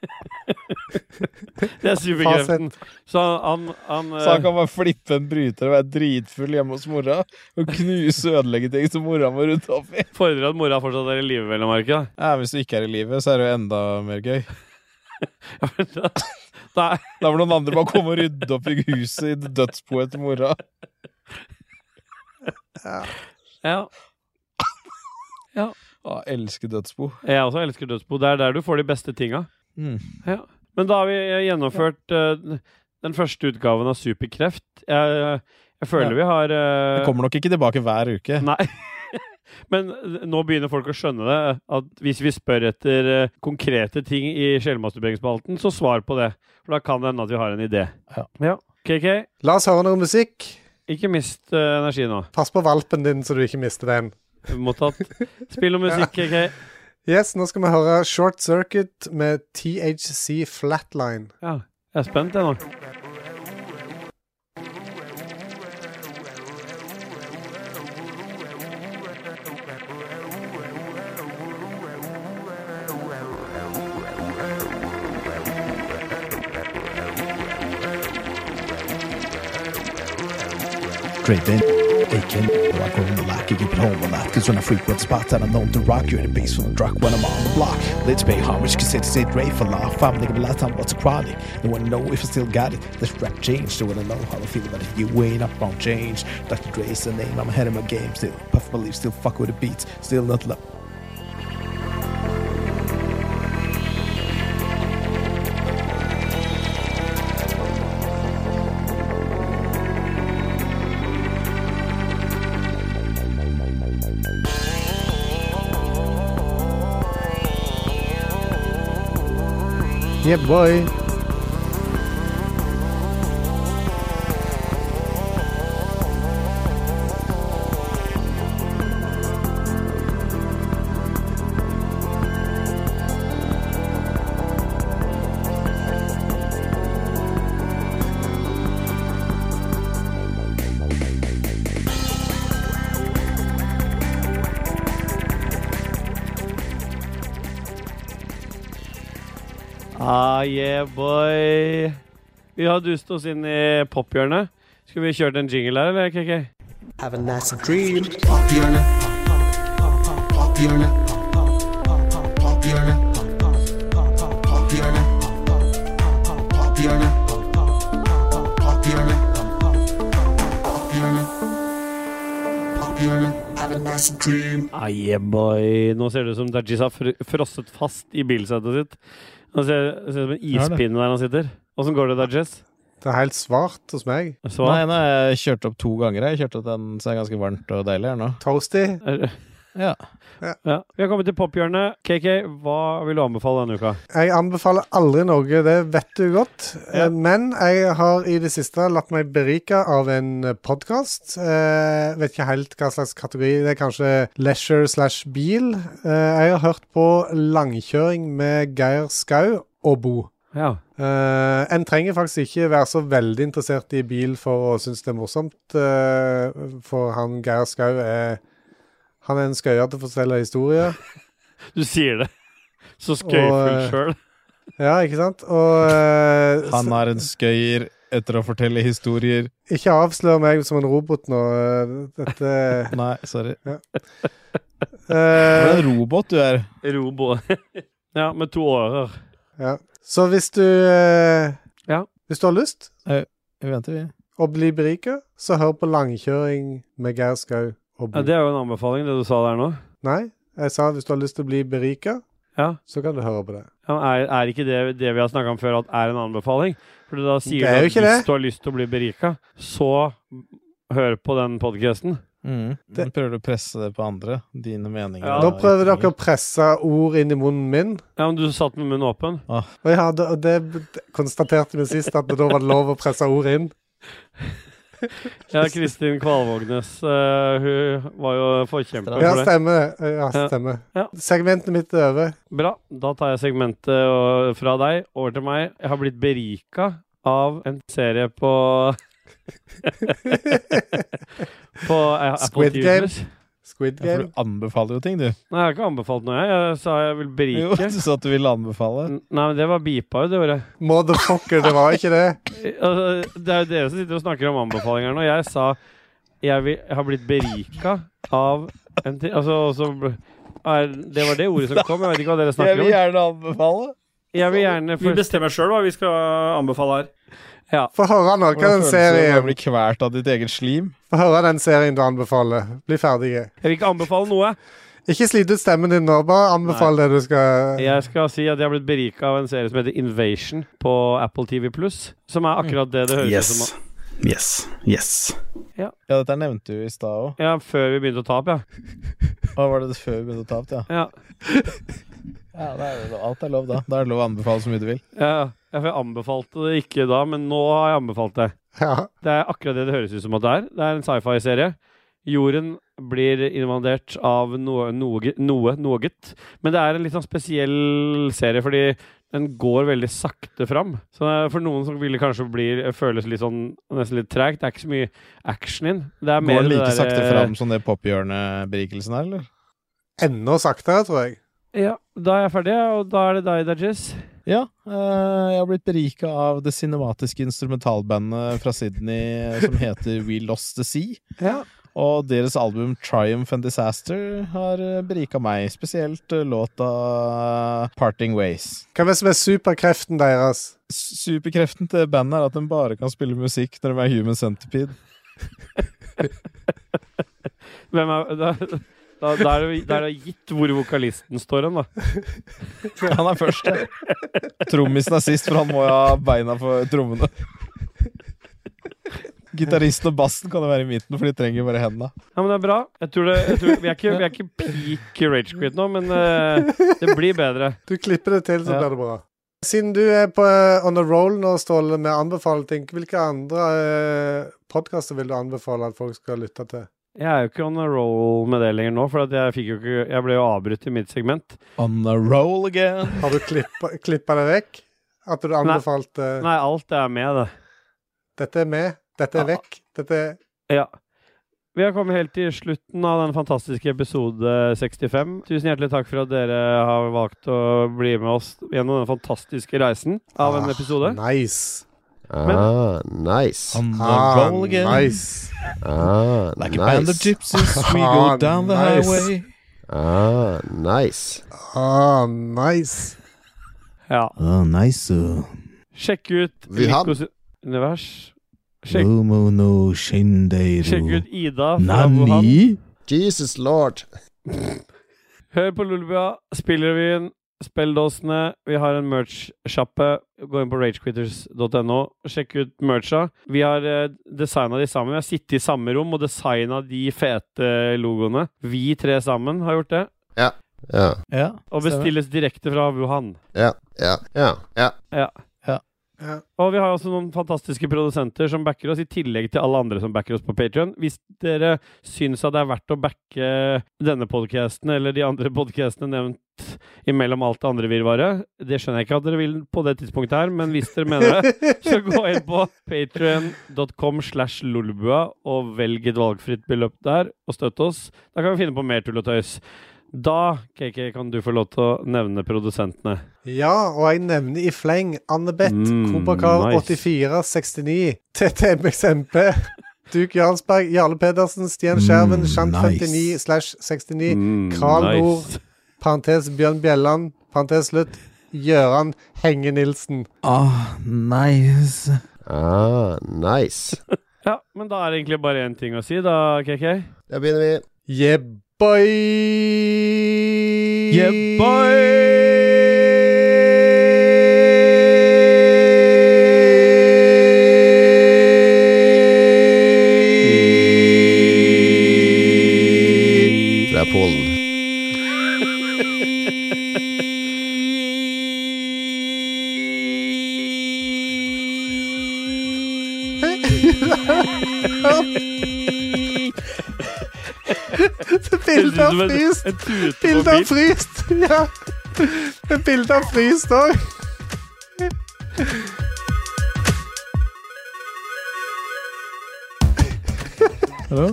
Det er superkreften. Så han, han Så han kan bare flippe en bryter og være dritfull hjemme hos mora og knuse og ødelegge ting som mora må rydde opp i. Fordrer at mora fortsatt er i livet, vel å merke. Ja, hvis du ikke er i livet, så er det jo enda mer gøy. Ja, men da, da, da må noen andre bare komme og rydde opp i huset i dødsboet til mora. Ja. Ja. Ja. Ah, elsker dødsbo. Jeg også elsker dødsbo. Det er der du får de beste tinga. Mm. Ja. Men da har vi gjennomført uh, den første utgaven av Superkreft. Jeg, jeg føler ja. vi har uh... Det kommer nok ikke tilbake hver uke. Nei. Men nå begynner folk å skjønne det, at hvis vi spør etter uh, konkrete ting i sjelmasturberingsspalten, så svar på det. For da kan det hende at vi har en idé. Ja. Ja. K K? La oss høre noe musikk. Ikke mist uh, energi nå. Pass på valpen din, så du ikke mister den. Mottatt. Spill og musikk, K K. Yes, nå skal vi høre Short Circuit med T H C Flatline. Ja, jeg er spent jeg nå. Driven, aching, rock on the lack, you keep it home a lot. Cause when I frequent spots and I'm known to rock, you're in the base from the truck when I'm on the block. Let's pay homage, cause it's it Ray for laugh. I'm thinking the last time what's a chronic. They wanna know if I still got it. This rap changed, they wanna know how I feel about it. You ain't up on change. Doctor Dre's the name, I'm ahead of my game still. Puff believe, still fuck with the beats, still not love. Yeah, boy. Ah, yeah, boy. Vi har dust oss inn i pophjørnet. Skal vi kjøre en jingle her, eller, K K? Have a nice dream. Pophjørnet. Pophjørnet. Pophjørnet. Pophjørnet. Pophjørnet. Pophjørnet. Pophjørnet. Pophjørnet. Have a nice dream. Ah, yeah, boy. Nå ser det ut som Dajis har fr frosset fast i bilsettet sitt. Han ser, ser ut som en ispinne der han sitter. Hvordan går det, Dajis? Det er helt svart hos meg. Svart? Nei, nå har jeg kjørt opp to ganger. Jeg har kjørt opp den, så er det ganske varmt og deilig her nå. Toasty. Ja. Ja. Ja. Vi har kommet til pophjørnet. K K, hva vil du anbefale denne uka? Jeg anbefaler aldri noe, det vet du godt. Ja. Eh, Men jeg har i det siste latt meg berike av en podcast. Eh, vet ikke helt hva slags kategori. Det er kanskje leisure slash bil. Eh, jeg har hørt på langkjøring med Geir Skau og Bo. Ja. Uh, en trenger faktisk ikke være så veldig interessert i bil for å synes det er morsomt, uh, for han Geir Skau er han er en skøyer til å fortelle historier. Du sier det. Så skøyfull Og, selv. Ja, ikke sant? Og, uh, Han er en skøyer etter å fortelle historier. ikke avslør meg som en robot nå. uh, Dette Nei, sorry. uh, Det er en robot du er. Robo. Ja, med to årer. ja. Så hvis du uh, Ja. Hvis du har lyst Vi venter, vi. å bli beriket, så hør på langkjøring med Geir Skau og Bo. Ja, det er jo en anbefaling, det du sa der nå. Nei, jeg sa hvis du har lyst til å bli beriket, Ja. så kan du høre på det. Ja, er, er ikke det, det vi har snakket om før, at er en anbefaling? For da sier Det er du jo at ikke hvis det. du har lyst til å bli berika, så hør på den podcasten. Mm. Nå prøver du å presse det på andre, dine meninger. Ja. Nå prøver dere å presse ord inn i munnen min. Ja, men du satt med munnen åpen. Og ja, det, det konstaterte vi sist, at det da var lov å presse ord inn. Ja, Kristin Kvalvågnes, uh, hun var jo forkjemper Ja, for det. stemmer. Ja, stemmer. Ja. Segmentet mitt er over. Bra, da tar jeg segmentet og, fra deg over til meg. Jeg har blitt berika av en serie på på uh, Apple Squid T V Game. Plus. Squid Ja, for Game. du anbefaler jo ting, du. Nei, jeg har ikke anbefalt noe, jeg. Jeg sa jeg vil berike. Jo, du sa at du ville anbefale. N- Nei, men det var beepa jo det året. Motherfucker, det var ikke det. Altså, det er jo dere som sitter og snakker om anbefalinger nå. Jeg sa jeg, vil, jeg har blitt berika av en ting. Altså, også, er, det var det ordet som kom. Jeg vet ikke hva dere snakker om. gjerne anbefale. Jeg vil gjerne Vi bestemmer selv hva vi skal anbefale her. Ja. Få høre noe av den Å serien. bli kvert av ditt eget slim. Få høre den serien du anbefaler. Bli ferdig. Jeg vil ikke anbefale noe. Ikke slit ut stemmen din nå. Bare anbefale det du skal. Jeg skal si at jeg har blitt berika av en serie som heter Invasion på Apple T V Plus. Som er akkurat det det høres ut som. Yes. Yes. Ja, dette nevnte du i stad òg. Ja, før vi begynte å ta opp, ja. Hva var det før vi begynte å ta opp, ja? Ja, Ja, det er, jo- alt er lov da. Da er det lov å anbefale så mye du vil. ja, ja, for jeg anbefalte det ikke da, men nå har jeg anbefalt det. Ja. Det er akkurat det det høres ut som at det er. Det er en sci-fi-serie. Jorden blir invadert av noe, noe, noe, noe. Men det er en litt sånn spesiell serie, fordi den går veldig sakte fram. Så for noen som vil det kanskje bli, føles litt sånn, nesten litt tregt. Det er ikke så mye action inn. Det er Går mer den like det der, sakte fram som det pophjørnet-berikelsen er, eller? Enda saktere, tror jeg. Ja, da er jeg ferdig, og da er det deg, Dajis. Ja, uh, jeg har blitt beriket av det cinematiske instrumentalbandet fra Sydney som heter We Lost the Sea. Ja. Og deres album Triumph and Disaster har beriket meg, spesielt låta Parting Ways. Hva er det som er superkreften deres? Superkreften til bandet er at de bare kan spille musikk når de er Human Centipede. Hvem er... Da, da, da, er det, da er det gitt hvor vokalisten står hen, da. Han er først, ja. Trommisen er sist, for han må jo ha beina for trommene. Gitaristen og bassen kan jo være i midten, for de trenger bare hendene. Ja, men det er bra. Jeg tror det, jeg tror, vi, er ikke, vi er ikke peak rage quit nå, men uh, det blir bedre. Du klipper det til, så Ja. blir det bra. Siden du er på uh, on a roll nå, Ståle, med anbefaler ting, hvilke andre uh, podcaster vil du anbefale at folk skal lytte til? Jeg er jo ikke on a roll med det lenger nå, for at jeg, fikk jo ikke, jeg ble jo avbrutt i mitt segment. On a roll again. Har du klippa, klippa det vekk? At du anbefalte uh, Nei, alt er med det. Dette er med, dette er vekk, dette er... Ja. Vi har kommet helt til slutten av den fantastiske episode sekstifem. Tusen hjertelig takk for at dere har valgt å bli med oss gjennom den fantastiske reisen av en episode. Nice. Ah, nice. On a Ah, roll again. nice. Ah, Like a band of nice. gypsies, we go Ah, down the nice. highway. Ah, nice. Ah, nice. Ja. Oh, nice. Sjekk ut Vi har- Likos univers. Sjekk, Romo no shindeiro. sjekk ut Ida fra Wuhan. Nani? Jesus Lord. Hør på Lulebua, spillrevyen, spilldåsene. Vi har en merch-sjappe. Gå inn på ragequitters dot no. Sjekk ut mercha. Vi har eh, designet de sammen. Vi har sittet i samme rom og designet de fete logoene. Vi tre sammen har gjort det. Ja, ja, Ja, Og bestilles direkte fra Wuhan. ja, ja, ja, ja. Ja. Ja. Og vi har også noen fantastiske produsenter som backer oss, i tillegg til alle andre som backer oss på Patreon. Hvis dere syns at det er verdt å backe denne podcasten eller de andre podcastene nevnt imellom alt det andre virvaret, det skjønner jeg ikke at dere vil på det tidspunktet her, men hvis dere mener det, så gå inn på patreon dot com slash lolbua og velg et valgfritt beløp der og støtte oss. Da kan vi finne på mer tull og tøys. Da, K K, kan du få lov til å nevne produsentene. Ja, og jeg nevner i fleng Annebeth, Mm, Kobrakar nice. åttifire sekstini, T T M X M P, Duke Jarlsberg, Jarle Pedersen, Stian Skjerven, Mm, Shant nice. femtini slash sekstini, Mm, Karl nice. Nord, parentes Bjørn Bjelland, parentes slutt, Gjøran Henge Nilsen. Ah, nice. Ah, nice. Ja, men da er det egentlig bare én ting å si, da, K K. Da begynner vi. Yeah, boy! Yeah, Fra Polen. Bilde av fryst! En tute på Bilde av bil. fryst! Ja! Et bilde av fryst òg. Hallo?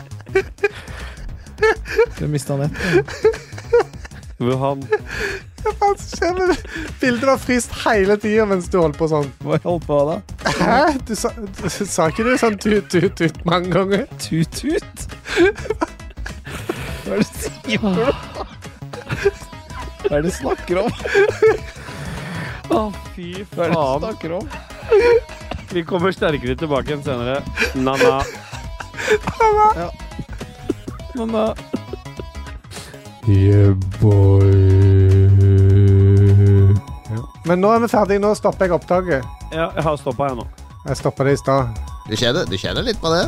Du mistet nettet. Wuhan. Hva faen som skjer med det? Bilder av fryst hele tiden mens du holder på sånn. Hva holdt på da? Hæ? Du sa, du, sa ikke du sånn tut, tut, tut mange ganger? Tut-tut? Hva er det du sier for noe? Hva er det du snakker om? Å, fy Hva er det du faen. snakker om? Vi kommer sterkere tilbake enn senere. Na-na. Men da... Yeah, boy. Men nå er vi ferdige. Nå stopper jeg opptaket. Ja, jeg har stoppet her nå. Jeg stoppet det i stad. Du kjenner, du kjenner litt på det?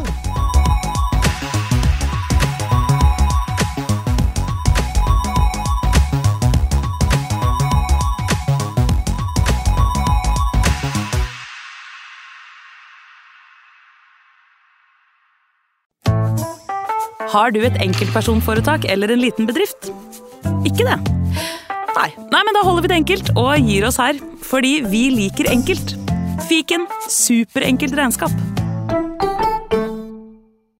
Har du et enkeltpersonforetak eller en liten bedrift? Ikke det? Nei. Nei, men da holder vi det enkelt og gir oss her. Fordi vi liker enkelt. Fiken superenkelt regnskap.